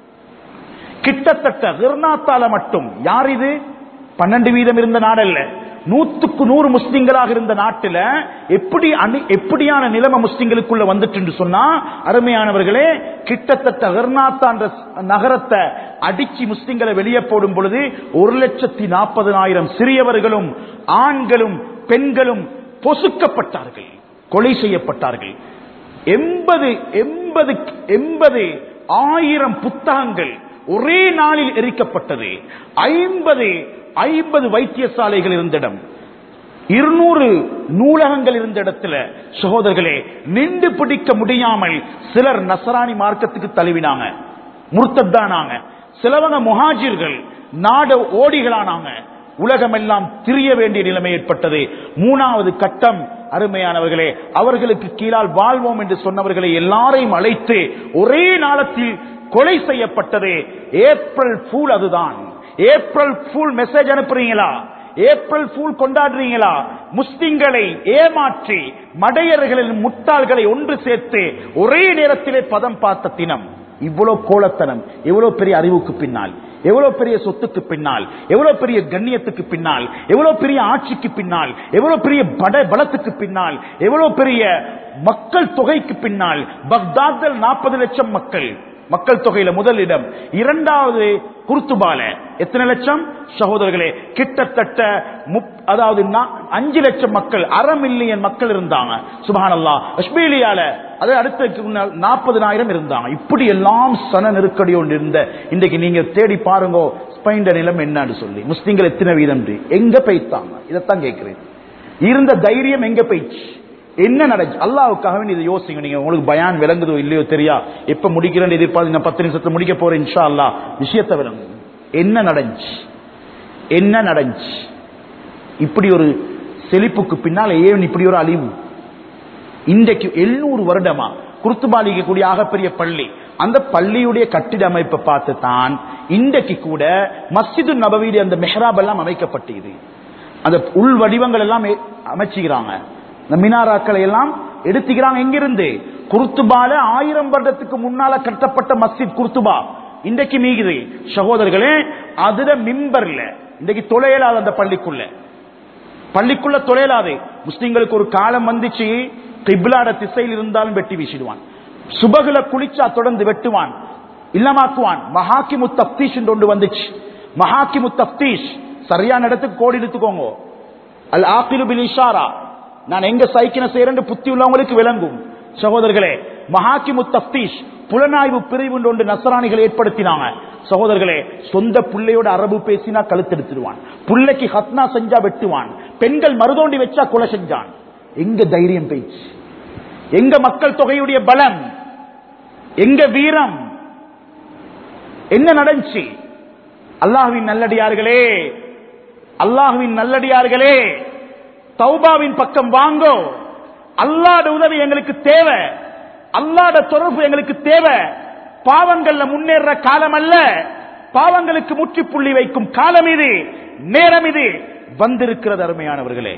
கிட்டத்தட்ட கிர்னாத்தால மட்டும், யார் இது? பன்னெண்டு வீதம் இருந்த நாடல்ல, நூத்துக்கு நூறு முஸ்லிம்களாக இருந்த நாட்டில் எப்படி எப்படியான நிலைமை முஸ்லிம்களுக்குள்ள வந்துட்டு சொன்னா அருமையானவர்களே, கிட்டத்தட்ட கர்நாத்தான்ற நகரத்தை அடிச்சு முஸ்லிம்களை வெளியே போடும் பொழுது ஒரு லட்சத்தி நாற்பதனாயிரம் சிறியவர்களும் ஆண்களும் பெண்களும் பொசுக்கப்பட்டார்கள், கொலை செய்யப்பட்டார்கள். எண்பது எண்பது எண்பது ஆயிரம் புத்தகங்கள் ஒரே நாளில் எரிக்கப்பட்டது. ஐம்பது ஐம்பது வைத்தியசாலைகள் இருந்த இடம், இருநூறு நூலகங்கள் இருந்த இடத்துல சகோதரர்களே நின்று பிடிக்க முடியாமல் சிலர் நசராணி மார்க்கத்துக்கு தழுவினாங்க, முர்த்தத்தானாங்க. சிலவங்க முஹாஜிர்கள் நாடு ஓடிகளானாங்க. உலகம் எல்லாம் திரிய வேண்டிய நிலைமை ஏற்பட்டது. மூணாவது கட்டம் அருமையானவர்களே, அவர்களுக்கு கீழால் வாழ்வோம் என்று சொன்னவர்களை எல்லாரையும் அழைத்து ஒரே நாளத்தில் கொலை செய்யப்பட்டது. ஏப்ரல் ஃபூல் அதுதான். ஏப்ரல் ஃபூல் மெசேஜ் அனுப்புறீங்களா? ஏப்ரல் ஃபூல் கொண்டாடுறீங்களா? முஸ்லிம்களை ஏமாற்றி மடையர்களின் முட்டாள்களை ஒன்று சேர்த்து ஒரே நேரத்திலே பதம் பார்த்த தினம். இவ்வளவு கோலத்தனம், எவ்வளவு பெரிய அறிவுக்கு பின்னால், எவ்வளவு பெரிய சொத்துக்கு பின்னால், எவ்வளவு பெரிய கண்ணியத்துக்கு பின்னால், எவ்வளவு பெரிய ஆட்சிக்கு பின்னால், எவ்வளவு பெரிய பட பலத்துக்கு பின்னால், எவ்வளவு பெரிய மக்கள் தொகைக்கு பின்னால். பக்தாத்தில் நாற்பது லட்சம் மக்கள் மக்கள் தொகையில முதலிடம். இரண்டாவது குர்துபால எத்தனை லட்சம் சகோதரர்களே? கிட்டத்தட்ட அதாவது அஞ்சு லட்சம் மக்கள், அரை மில்லியன் மக்கள் இருந்தாங்க. சுப்ஹானல்லாஹ். அஷ்பீலியால அது அடுத்த நாற்பதாயிரம் இருந்தாங்க. இப்படி எல்லாம் சன நெருக்கடியோடு இருந்த இன்றைக்கு நீங்க தேடி பாருங்க ஸ்பெயின் நிலம் என்னன்னு சொல்லி. முஸ்லிம்கள் எத்தனை வீதம் எங்க போய்த்தாங்க? இதைத்தான் கேட்கிறேன். இருந்த தைரியம் எங்க போயிடுச்சு? என்ன நடந்துச்சு? அல்லாஹ்வுக்காக இதை யோசிங்க. நீங்க உங்களுக்கு பயான் விளங்குதோ இல்லையோ தெரியா, எப்ப முடிக்கிறேன்னு எதிர்பார்த்து நான் பத்து நிமிஷத்துல முடிக்க போறேன் இன்ஷா அல்லாஹ். விஷயத்தை விளங்கு. என்ன நடந்துச்சு? என்ன நடந்துச்சு? இப்படி ஒரு செழிப்புக்கு பின்னால் ஏன் இப்படி ஒரு அழிவு? இன்றைக்கு எழுநூறு வருடமா குர்துபாலிக்கு கூடிய ஆகப்பெரிய பள்ளி, அந்த பள்ளியுடைய கட்டிட அமைப்பை பார்த்து தான் இன்றைக்கு கூட மஸ்ஜிது நபவியுடைய அந்த மெஹ்ராப் எல்லாம் அமைக்கப்பட்டது. அந்த உள் வடிவங்கள் எல்லாம் அமைச்சுக்கிறாங்க, இந்த மினாராக்களை எல்லாம் எடுத்துக்கிறாங்க. எங்கிருந்து? குர்துபால ஆயிரம் வருடத்துக்கு முன்னால கட்டப்பட்ட மஸ்ஜித் குர்துபா இன்றைக்கு மீகுது சகோதரர்களே. அதுல மிம்பர்ல இன்றைக்கு தொலையலாது, அந்த பள்ளிக்குள்ள பள்ளிக்குள்ள தொலையலாது. முஸ்லிம்களுக்கு ஒரு காலம் வந்துச்சு, கிப்லாட திசையில் இருந்தாலும் வெட்டி வீசிடுவான், சுபகுல குளிச்சா தொடர்ந்து வெட்டுவான், இல்லமாக்குவான். மஹாக்கிமு தஃப்தீஷ் ஒன்று வந்துச்சு. மஹாக்கிமு தஃப்தீஷ் சரியான இடத்துக்கு கோடி எடுத்துக்கோங்க. அல் ஆகிலு பில் இஷாரா, நான் எங்க சைக்கின செய்யறேன் புத்தி உள்ளவங்களுக்கு விளங்கும் சகோதரர்களே. மஹாக்கிமு தஃப்தீஷ் புலனாய்வு பிரிவு ஒன்று நஸ்ரானிகள் ஏற்படுத்தினாங்க சகோதரர்களே. சொந்த பிள்ளையோட அரபு பேசினா கழுத்தெடுத்துடுவான், பிள்ளைக்கு ஹத்னா செஞ்சா வெட்டுவான், பெண்கள் மருதோண்டி வச்சா கொலை செஞ்சான். எங்க தைரியம் பேச்சு, எங்க மக்கள் தொகையுடைய பலம், எங்க வீரம், என்ன நடந்துச்சு? அல்லாஹ்வின் நல்லடியார்களே, அல்லாஹ்வின் நல்லடியார்களே, தௌபாவின் பக்கம் வாங்கோ. அல்லாஹ்வுடைய உதவி எங்களுக்கு தேவை, அல்லாஹ்வுடைய தொடர்பு எங்களுக்கு தேவை. பாவங்கள்ல முன்னேற காலம் அல்ல, பாவங்களுக்கு முற்றுப்புள்ளி வைக்கும் காலம் இது, நேரம் இது வந்திருக்கிறது. அருமையானவர்களே,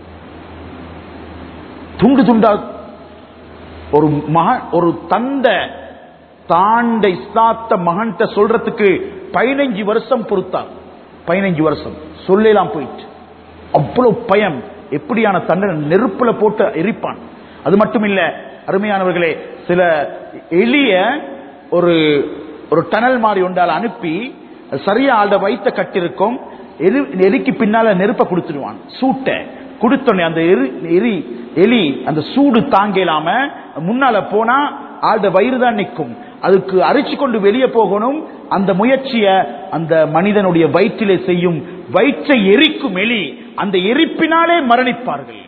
துண்டு துண்டா ஒரு மகன், ஒரு தந்தை தாண்ட இஸ்லாத்த மகன்கிட்ட சொல்றதுக்கு பதினைஞ்சு வருஷம் பொறுத்தான். பதினைஞ்சு வருஷம் சொல்லலாம் போயிட்டு, அவ்வளவு பயம். எப்படியான தண்டனை? நெருப்புல போட்டு எரிப்பான். அது மட்டும் இல்ல அருமையானவர்களே, சில எளிய ஒரு ஒரு டனல் மாதிரி ஒன்றால் அனுப்பி சரியா ஆள வைத்த கட்டிருக்கும், எரிக்கு பின்னால நெருப்ப கொடுத்துடுவான். சூட்டை கொடுத்தோடனே அந்த எரி எலி அந்த சூடு தாங்கலாம முன்னால போனா ஆள வயிறு தான் நிற்கும், அதுக்கு அரிச்சு கொண்டு வெளியே போகணும். அந்த முயற்சிய அந்த மனிதனுடைய வயிற்றிலே செய்யும். வயிற்றை எரிக்கும் எலி, அந்த எரிப்பினாலே மரணிப்பார்கள்.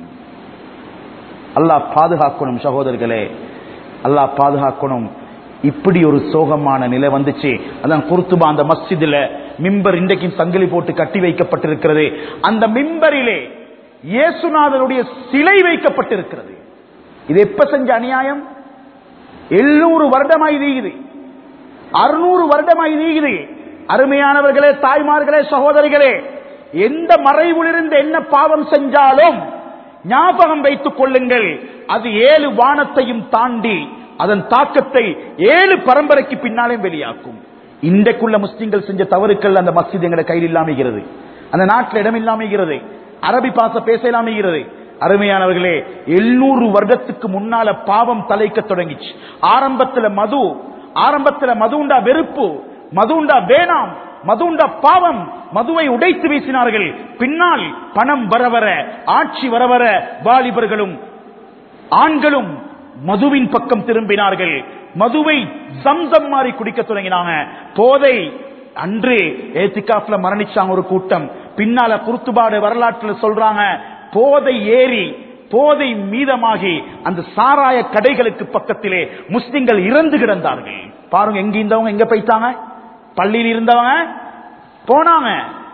அல்லாஹ் பாதுகாக்கணும் சகோதரர்களே, அல்லாஹ் பாதுகாக்கணும். இப்படி ஒரு சோகமான நிலை வந்துச்சு. அதான் குர்துபா அந்த மஸ்ஜிதுல மிம்பர் இன்றைக்கும் சங்கிலி போட்டு கட்டி வைக்கப்பட்டிருக்கிறது. அந்த மிம்பரிலே இயேசுநாதனுடைய சிலை வைக்கப்பட்டிருக்கிறது. இது எப்ப செஞ்ச அநியாயம்? எழுநூறு வருடமாய் நீகுது, அறுநூறு வருடமாய் நீகுது. அருமையானவர்களே, தாய்மார்களே, சகோதரிகளே, எந்த மறைவிலிருந்து என்ன பாவம் செஞ்சாலும் ஞாபகம் வைத்துக் கொள்ளுங்கள், அது ஏழு வானத்தையும் தாண்டி அதன் தாக்கத்தை ஏழு பரம்பரைக்கு பின்னாலே வெளியாக்கும். இன்றைக்குள்ள முஸ்லிம்கள் செஞ்ச தவறுக்கள் அந்த மஸ்ஜித் எங்கட கையில் இல்லாமகிறது, அந்த நாட்டில் இடம் இல்லாமகிறது, அரபி பாச பேச இல்லாமகிறது. அருமையானவர்களே, எழுநூறு வருடத்துக்கு முன்னால பாவம் தலைக்க தொடங்கிச்சு. ஆரம்பத்தில் மது, ஆரம்பத்தில் மதுண்டா வெறுப்பு, மதுண்டா வேணாம், மதுண்டா பாவம், மதுவை உடைத்து வீசினார்கள். பின்னால் பணம் வர வர, ஆட்சி வர வர வாலிபர்களும் ஆண்களும் மதுவின் பக்கம் திரும்பினார்கள். மதுவை சம்சம் மாறி குடிக்க தொடங்கினாங்க. போதை அன்று ஏத்திகாஃப்ல மரணிச்சாங்க ஒரு கூட்டம். பின்னால குர்துபாட வரலாற்றில் சொல்றாங்க, போதை ஏறி போதை மீதமாகி அந்த சாராய கடைகளுக்கு பக்கத்திலே முஸ்லிம்கள் இறந்து கிடந்தார்கள். பாருங்க, எங்க இருந்தவங்க எங்க போயிட்டாங்க? பள்ளியில் இருந்தவங்க போனாங்க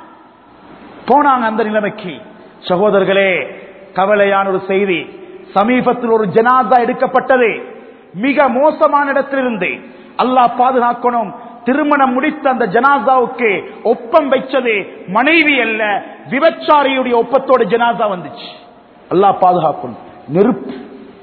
போனாங்க அந்த நிலைமைக்கு. சகோதரர்களே, கவலையான ஒரு செய்தி. சமீபத்தில் ஒரு ஜனாதா எடுக்கப்பட்டது, மிக மோசமான இடத்திலிருந்து. அல்லாஹ் பாதுகாக்கணும். திருமணம் முடித்த அந்த ஜனாசாவுக்கு ஒப்பம் வைச்சது மனைவி அல்ல, விபச்சாரியுடைய ஒப்பத்தோட ஜனாசா வந்துச்சு. அல்லாஹ் பாதுகாக்கணும். நெருப்பு.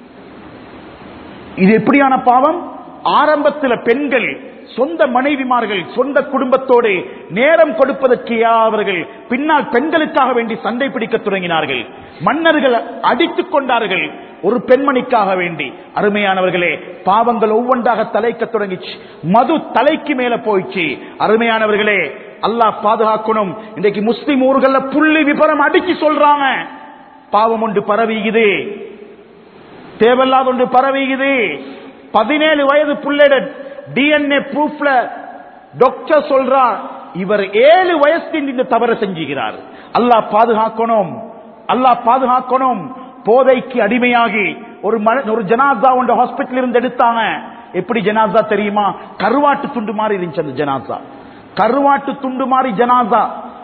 இது எப்படியான பாவம்? ஆரம்பத்தில் பெண்கள் சொந்த மனைவிமார்கள் சொந்த குடும்பத்தோடு நேரம் கொடுப்பதற்கு அவர்கள் பின்னால் பெண்களுக்காக வேண்டி சண்டை பிடிக்க தொடங்கினார்கள். மன்னர்கள் அடித்துக் கொண்டார்கள் ஒரு பெண்மணிக்காக வேண்டி. அருமையானவர்களே, பாவங்கள் ஒவ்வொன்றாக தலைக்க தொடங்கிச்சு. மது தலைக்கு மேல போயிடுச்சு. அருமையானவர்களே, அல்லாஹ் பாதுகாக்கணும். இன்றைக்கு முஸ்லிம் ஊர்கள்ல புள்ளி விபரம் அடிச்சு சொல்றாங்க, பாவம் ஒன்று பரவிக்குது, தேவையில்லாத ஒன்று பரவிக்குது. பதினேழு வயது புள்ளைட டிஎன்ஏ ப்ரூஃப்ல டாக்டர் சொல்றார், இவர் ஏழு வயசில் இந்த தவறு செஞ்சுகிறார். அல்லாஹ் பாதுகாக்கணும், அல்லாஹ் பாதுகாக்கணும். போதைக்கு அடிமையாகி ஒரு ஒரு ஜனாசா ஒன்று ஹாஸ்பிட்டல் இருந்து எடுத்தாங்க. எப்படி ஜனாசா தெரியுமா? கருவாட்டு துண்டு மாதிரி இருந்துச்சு அந்த ஜனாசா. கருவாட்டு துண்டு மாதிரி ஜனாசா.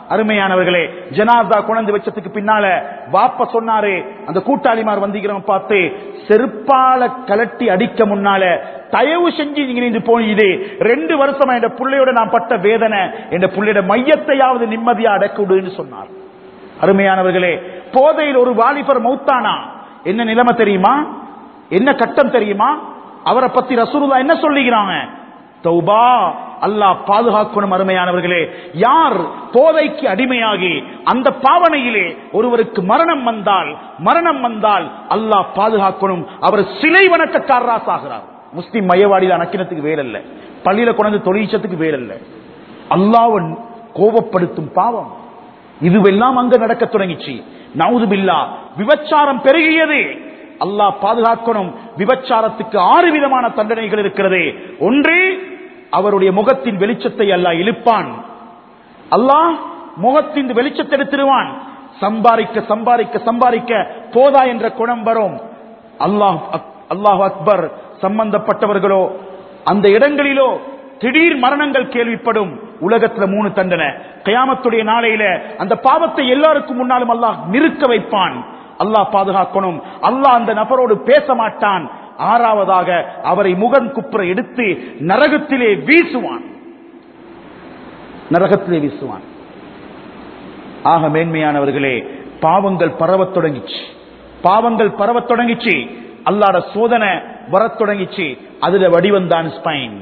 அருமையானவர்களே, ஜனாதா கொண்டு வச்சதுக்கு பின்னால வாப்ப சொன்னாரு, அந்த கூட்டாளிமார் வந்திக்கிறவங்க பார்த்து, செருப்பால கலட்டி அடிக்க முன்னால தயவு செஞ்சு நீங்க நின்று போனீங்க, ரெண்டு வருஷமா என் பிள்ளையோட நான் பட்ட வேதனை, என் பிள்ளையோட மையத்தையாவது நிம்மதியா அடக்குடுன்னு சொன்னார். அருமையானவர்களே, போதையில் ஒரு வாலிபர் மௌத்தானா, என்ன நிலைமை தெரியுமா, என்ன கட்டம் தெரியுமா? அவரை பத்தி ரசூலுல்லாஹ் என்ன சொல்லுகிறாங்க? தௌபா, அல்லாஹ் பாதுகாக்கணும். அருமையானவர்களே, யார் போதைக்கு அடிமையாகி அந்த பாவனையிலே ஒருவருக்கு மரணம் வந்தால் மரணம் வந்தால் அல்லாஹ் பாதுகாக்கணும், அவர் சிலை வணக்கக்காரராக ஆகிறார். முஸ்லிம் மையவாடியில் அணக்கினத்துக்கு வேறல்ல, பள்ளியில கொண்டு தொழிற்சத்துக்கு வேறல்ல, அல்லாஹ்வை கோபப்படுத்தும் பாவம். இதுவெல்லாம் அங்க நடக்க தொடங்கிச்சு. நவுது பில்லாஹ், விபச்சாரம் பெருகியது. அல்லாஹ் பாதுகாக்கணும். விபச்சாரத்துக்கு ஆறு விதமான தண்டனைகள் இருக்கிறது. ஒன்று, அவருடைய முகத்தின் வெளிச்சத்தை அல்லாஹ் இழுப்பான். அல்லாஹ் முகத்தின் வெளிச்சத்தை எடுத்துடுவான். சம்பாதிக்க சம்பாதிக்க சம்பாதிக்க போதா என்ற குணம் வரும். அல்லாஹ் அல்லாஹ் அக்பர். சம்பந்தப்பட்டவர்களோ அந்த இடங்களிலோ திடீர் மரணங்கள் கேள்விப்படும். உலகத்துல மூணு தண்டனை. கியாமத்துடைய நாளையில அந்த பாவத்தை எல்லாருக்கும் முன்னாலும் அல்லாஹ் நிறுத்த வைப்பான். அல்லாஹ் பாதுகாக்கணும். அல்லாஹ் அந்த நபரோடு பேச மாட்டான். ஆறாவதாக, அவரை முகன் குப்புற எடுத்து நரகத்திலே வீசுவான். நரகத்திலே வீசுவான். ஆக மேன்மையானவர்களே, பாவங்கள் பரவத் தொடங்கிச்சு. பாவங்கள் பரவத் தொடங்கிச்சு. அல்லாஹ்வுடைய சோதனை வரத் தொடங்கிச்சு. அதுல வடிவந்தான் ஸ்பைன்,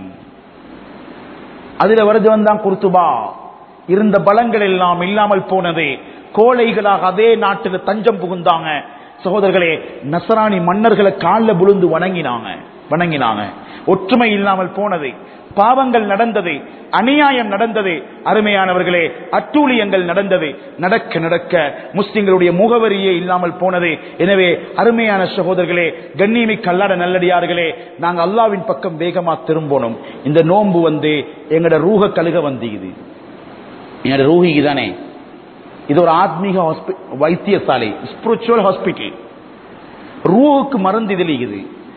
அதுல வருது வந்தான் குர்துபா. இருந்த பலங்கள் எல்லாம் இல்லாமல் போனது. கோழைகளாக அதே நாட்டில் தஞ்சம் புகுந்தாங்க. சகோதரர்களே, நசராணி மன்னர்களை காலில் விழுந்து வணங்கினாங்க வணங்கினாங்க ஒற்றுமை இல்லாமல் போனது. பாவங்கள் நடந்தது, அநியாயம் நடந்தது. அருமையானவர்களே, அட்டூழியங்கள் நடந்தது. நடக்க நடக்க முஸ்லிம்களுடைய முகவரியே இல்லாமல் போனது. எனவே அருமையான சகோதரர்களே, கண்ணியமிக்க அல்லாஹ்வுடைய நல்லடியார்களே, நாங்கள் அல்லாஹ்வின் பக்கம் வேகமா திரும்பணும். இந்த நோன்பு வந்து எங்கட ரூஹ கழுக வந்தீது. எங்கட ரூஹிக்கு தானே இது ஒரு ஆத்மீக வைத்தியசாலை, ஸ்பிரிச்சுவல் ஹாஸ்பிட்டல். ரூஹுக்கு மருந்து இதில்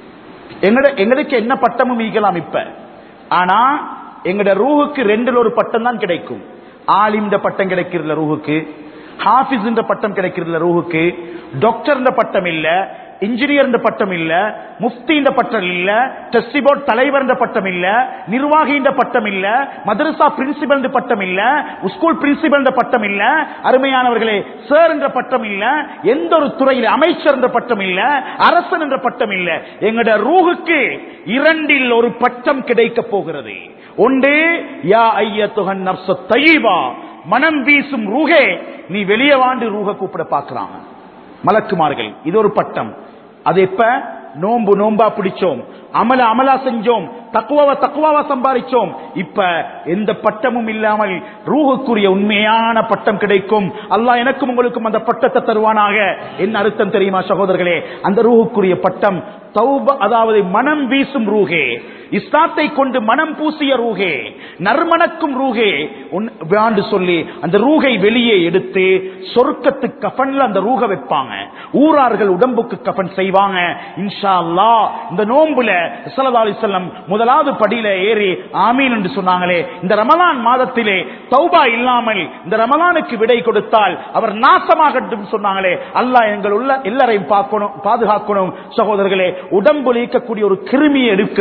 எங்கட எங்களுக்கு என்ன பட்டமும் ஈகலாம் இப்ப. ஆனா எங்கட ரூஹுக்கு ரெண்டுல ஒரு பட்டம் தான் கிடைக்கும். ஆலிம் பட்டம் கிடைக்கிறதுல ரூஹுக்கு, ஹாஃபிஸ் பட்டம் கிடைக்கிறதுல ரூஹுக்கு, டாக்டர் பட்டம் இல்ல, இன்ஜினியர் பட்டம் இல்ல, முஃப்தி பட்டம் இல்ல, டெஸ்டி போர்ட் தலைவர் பட்டம் இல்ல, நிர்வாகி பட்டம் இல்ல, மதரசா பிரின்சிபல் பட்டம் இல்ல, ஸ்கூல் பிரின்சிபல் பட்டம் இல்ல. அருமையானவர்களே, சார் என்ற பட்டம் இல்ல, எந்த ஒரு துறையில் அமைச்சர் என்ற பட்டம் இல்ல, அரசன் என்ற பட்டம் இல்ல. எங்கட ரூஹுக்கு இரண்டில் ஒரு பட்டம் கிடைக்க போகிறது. ஒன்று, யா ஐயத்துஹன் நஃப்ஸுத் தய்யிபா, மனம் வீசும் ரூஹே, நீ வெளியே வாண்டு ரூஹ கூப்பிட பார்க்கறாங்க மலக்குமார்கள். இது ஒரு பட்டம். அது எப்ப? நோம்பு நோம்பா பிடிச்சோம், அமல அமலா செஞ்சோம், தக்குவாவா தக்குவாவா சம்பாதிச்சோம். இப்ப எந்த பட்டமும் இல்லாமல் ரூஹுக்குரிய உண்மையான பட்டம் கிடைக்கும். அல்லாஹ் எனக்கும் உங்களுக்கும் அந்த பட்டத்தை தருவானாக. என்ன அர்த்தம் தெரியுமா சகோதரர்களே? அந்த ரூஹுக்குரிய பட்டம் தௌபா, அதாவது மனம் வீசும் ரூஹே, இஸ்லாத்தை கொண்டு மனம் பூசிய ரூஹே, நறுமணக்கும் ரூஹே வேண்டு சொல்லி அந்த ரூஹை வெளியே எடுத்து சொர்க்கத்துக்கு கஃபன்ல அந்த ரூஹ வைப்பாங்க. ஊரார்கள் உடம்புக்கு கஃபன் செய்வாங்க. இன்ஷா அல்லாஹ் இந்த நோன்புல ஸல்லல்லாஹு அலைஹி வஸல்லம் முதலாவது படியில ஏறி ஆமீன் என்று சொன்னாங்களே, இந்த ரமலான் மாதத்திலே தௌபா இல்லாமல் இந்த ரமலானுக்கு விடை கொடுத்தால் அவர் நாசமாகட்டும் சொன்னாங்களே. அல்லாஹ் எங்கள் உள்ள எல்லாரையும் பார்க்கணும், பாதுகாக்கணும். சகோதரர்களே, உடம்புல இருக்கக்கூடிய ஒரு கிருமியை எடுக்க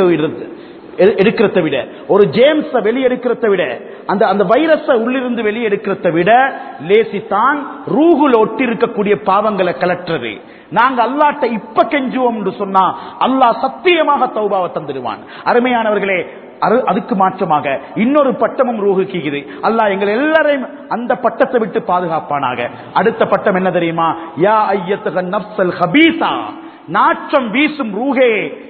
எடுக்கிறத விட, ஒரு ஜேம்ஸ வெளியெடுக்கிறத விட, அந்த அந்த வைரஸ உள்ளிருந்து வெளியெடுக்கிறத விட லேசித்தான் ரூஹுல ஒட்டி இருக்கக்கூடிய பாவங்களை கலற்றுறது. நாங்க அல்லாஹ்ட்ட இப்ப கெஞ்சுவோம் என்று சொன்னா அல்லாஹ் சத்தியமாக தௌபாவை தந்துடுவான். அருமையானவர்களே, அதுக்கு மாற்றமாக இன்னொரு பட்டமும் ரூஹுக்கு இருக்குது. அல்லாஹ் எங்கள் எல்லாரையும் அந்த பட்டத்தை விட்டு பாதுகாப்பானாக. அடுத்த பட்டம் என்ன தெரியுமா? யா ஐயத்துஹன் நஃப்ஸல் ஹபீஸா, நாற்றம் வீசும் ரூஹே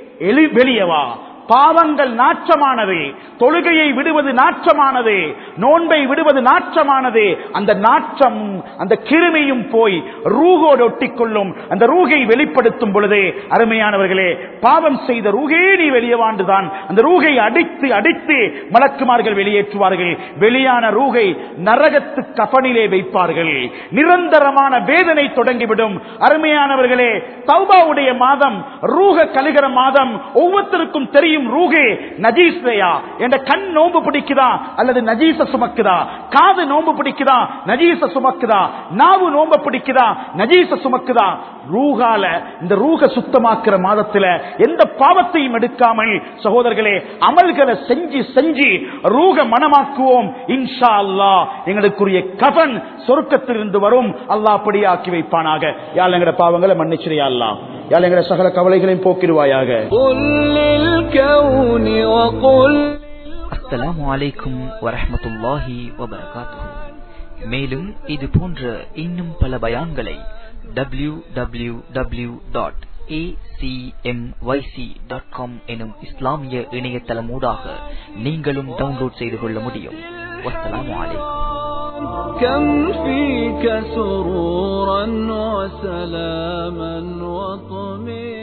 வெளியவா. பாவங்கள் நாற்றமானது, தொழுகையை விடுவது நாற்றமானது, நோன்பை விடுவது நாற்றமானது. அந்த நாற்றம், அந்த கிருமியும் போய் ரூஹோடு ஒட்டிக்கொள்ளும். அந்த ரூஹை வெளிப்படுத்தும் பொழுது அருமையானவர்களே, பாவம் செய்த ரூஹே நீ வெளியவாண்டுதான் அந்த ரூஹை அடித்து அடித்து மலக்குமார்கள் வெளியேற்றுவார்கள். வெளியான ரூஹை நரகத்து கஃபனிலே வைப்பார்கள். நிரந்தரமான வேதனை தொடங்கிவிடும். அருமையானவர்களே, தௌபாவுடைய மாதம், ரூஹ கழுகிற மாதம் ஒவ்வொருத்தருக்கும் தெரியும். தெரியும் ரூஹே நஜீஸ்லையா, என்ற கண் நோன்பு பிடிக்குதா அல்லது நஜீஸ சுமக்குதா, காது நோன்பு பிடிக்குதா நஜீஸ சுமக்குதா, நாவு நோன்பு பிடிக்குதா நஜீஸ சுமக்குதா. ரூஹால இந்த ரூஹ சுத்தமாக்குற மாதத்துல எந்த பாவத்தையும் எடுக்காமல் சகோதரர்களே அமல்களை செஞ்சு செஞ்சு ரூஹ மனமாக்குவோம். இன்ஷா அல்லாஹ் எங்களுக்குரிய கஃன் சொர்க்கத்திலிருந்து வரும். அல்லாஹ் அப்படியே ஆக்கி வைப்பானாக. யா அல்லாஹ் எங்கட பாவங்களை மன்னிச்சிரு யா அல்லாஹ். யா அல்லாஹ் எங்கட சகல கவலைகளையும் போக்கிடுவாயாக. அஸ்ஸலாமு அலைக்கும் வரஹ்மத்துல்லாஹி வபரகாத்துஹு. மேலும் இது போன்ற இன்னும் பல பயான்களை W W W dot A C M Y C dot com எனும் இஸ்லாமிய இணையதளமூடாக நீங்களும் டவுன்லோட் செய்து கொள்ள முடியும். வஸ்ஸலாமு அலைக்கும். كم فيك سرورا وسلاما وطمئنا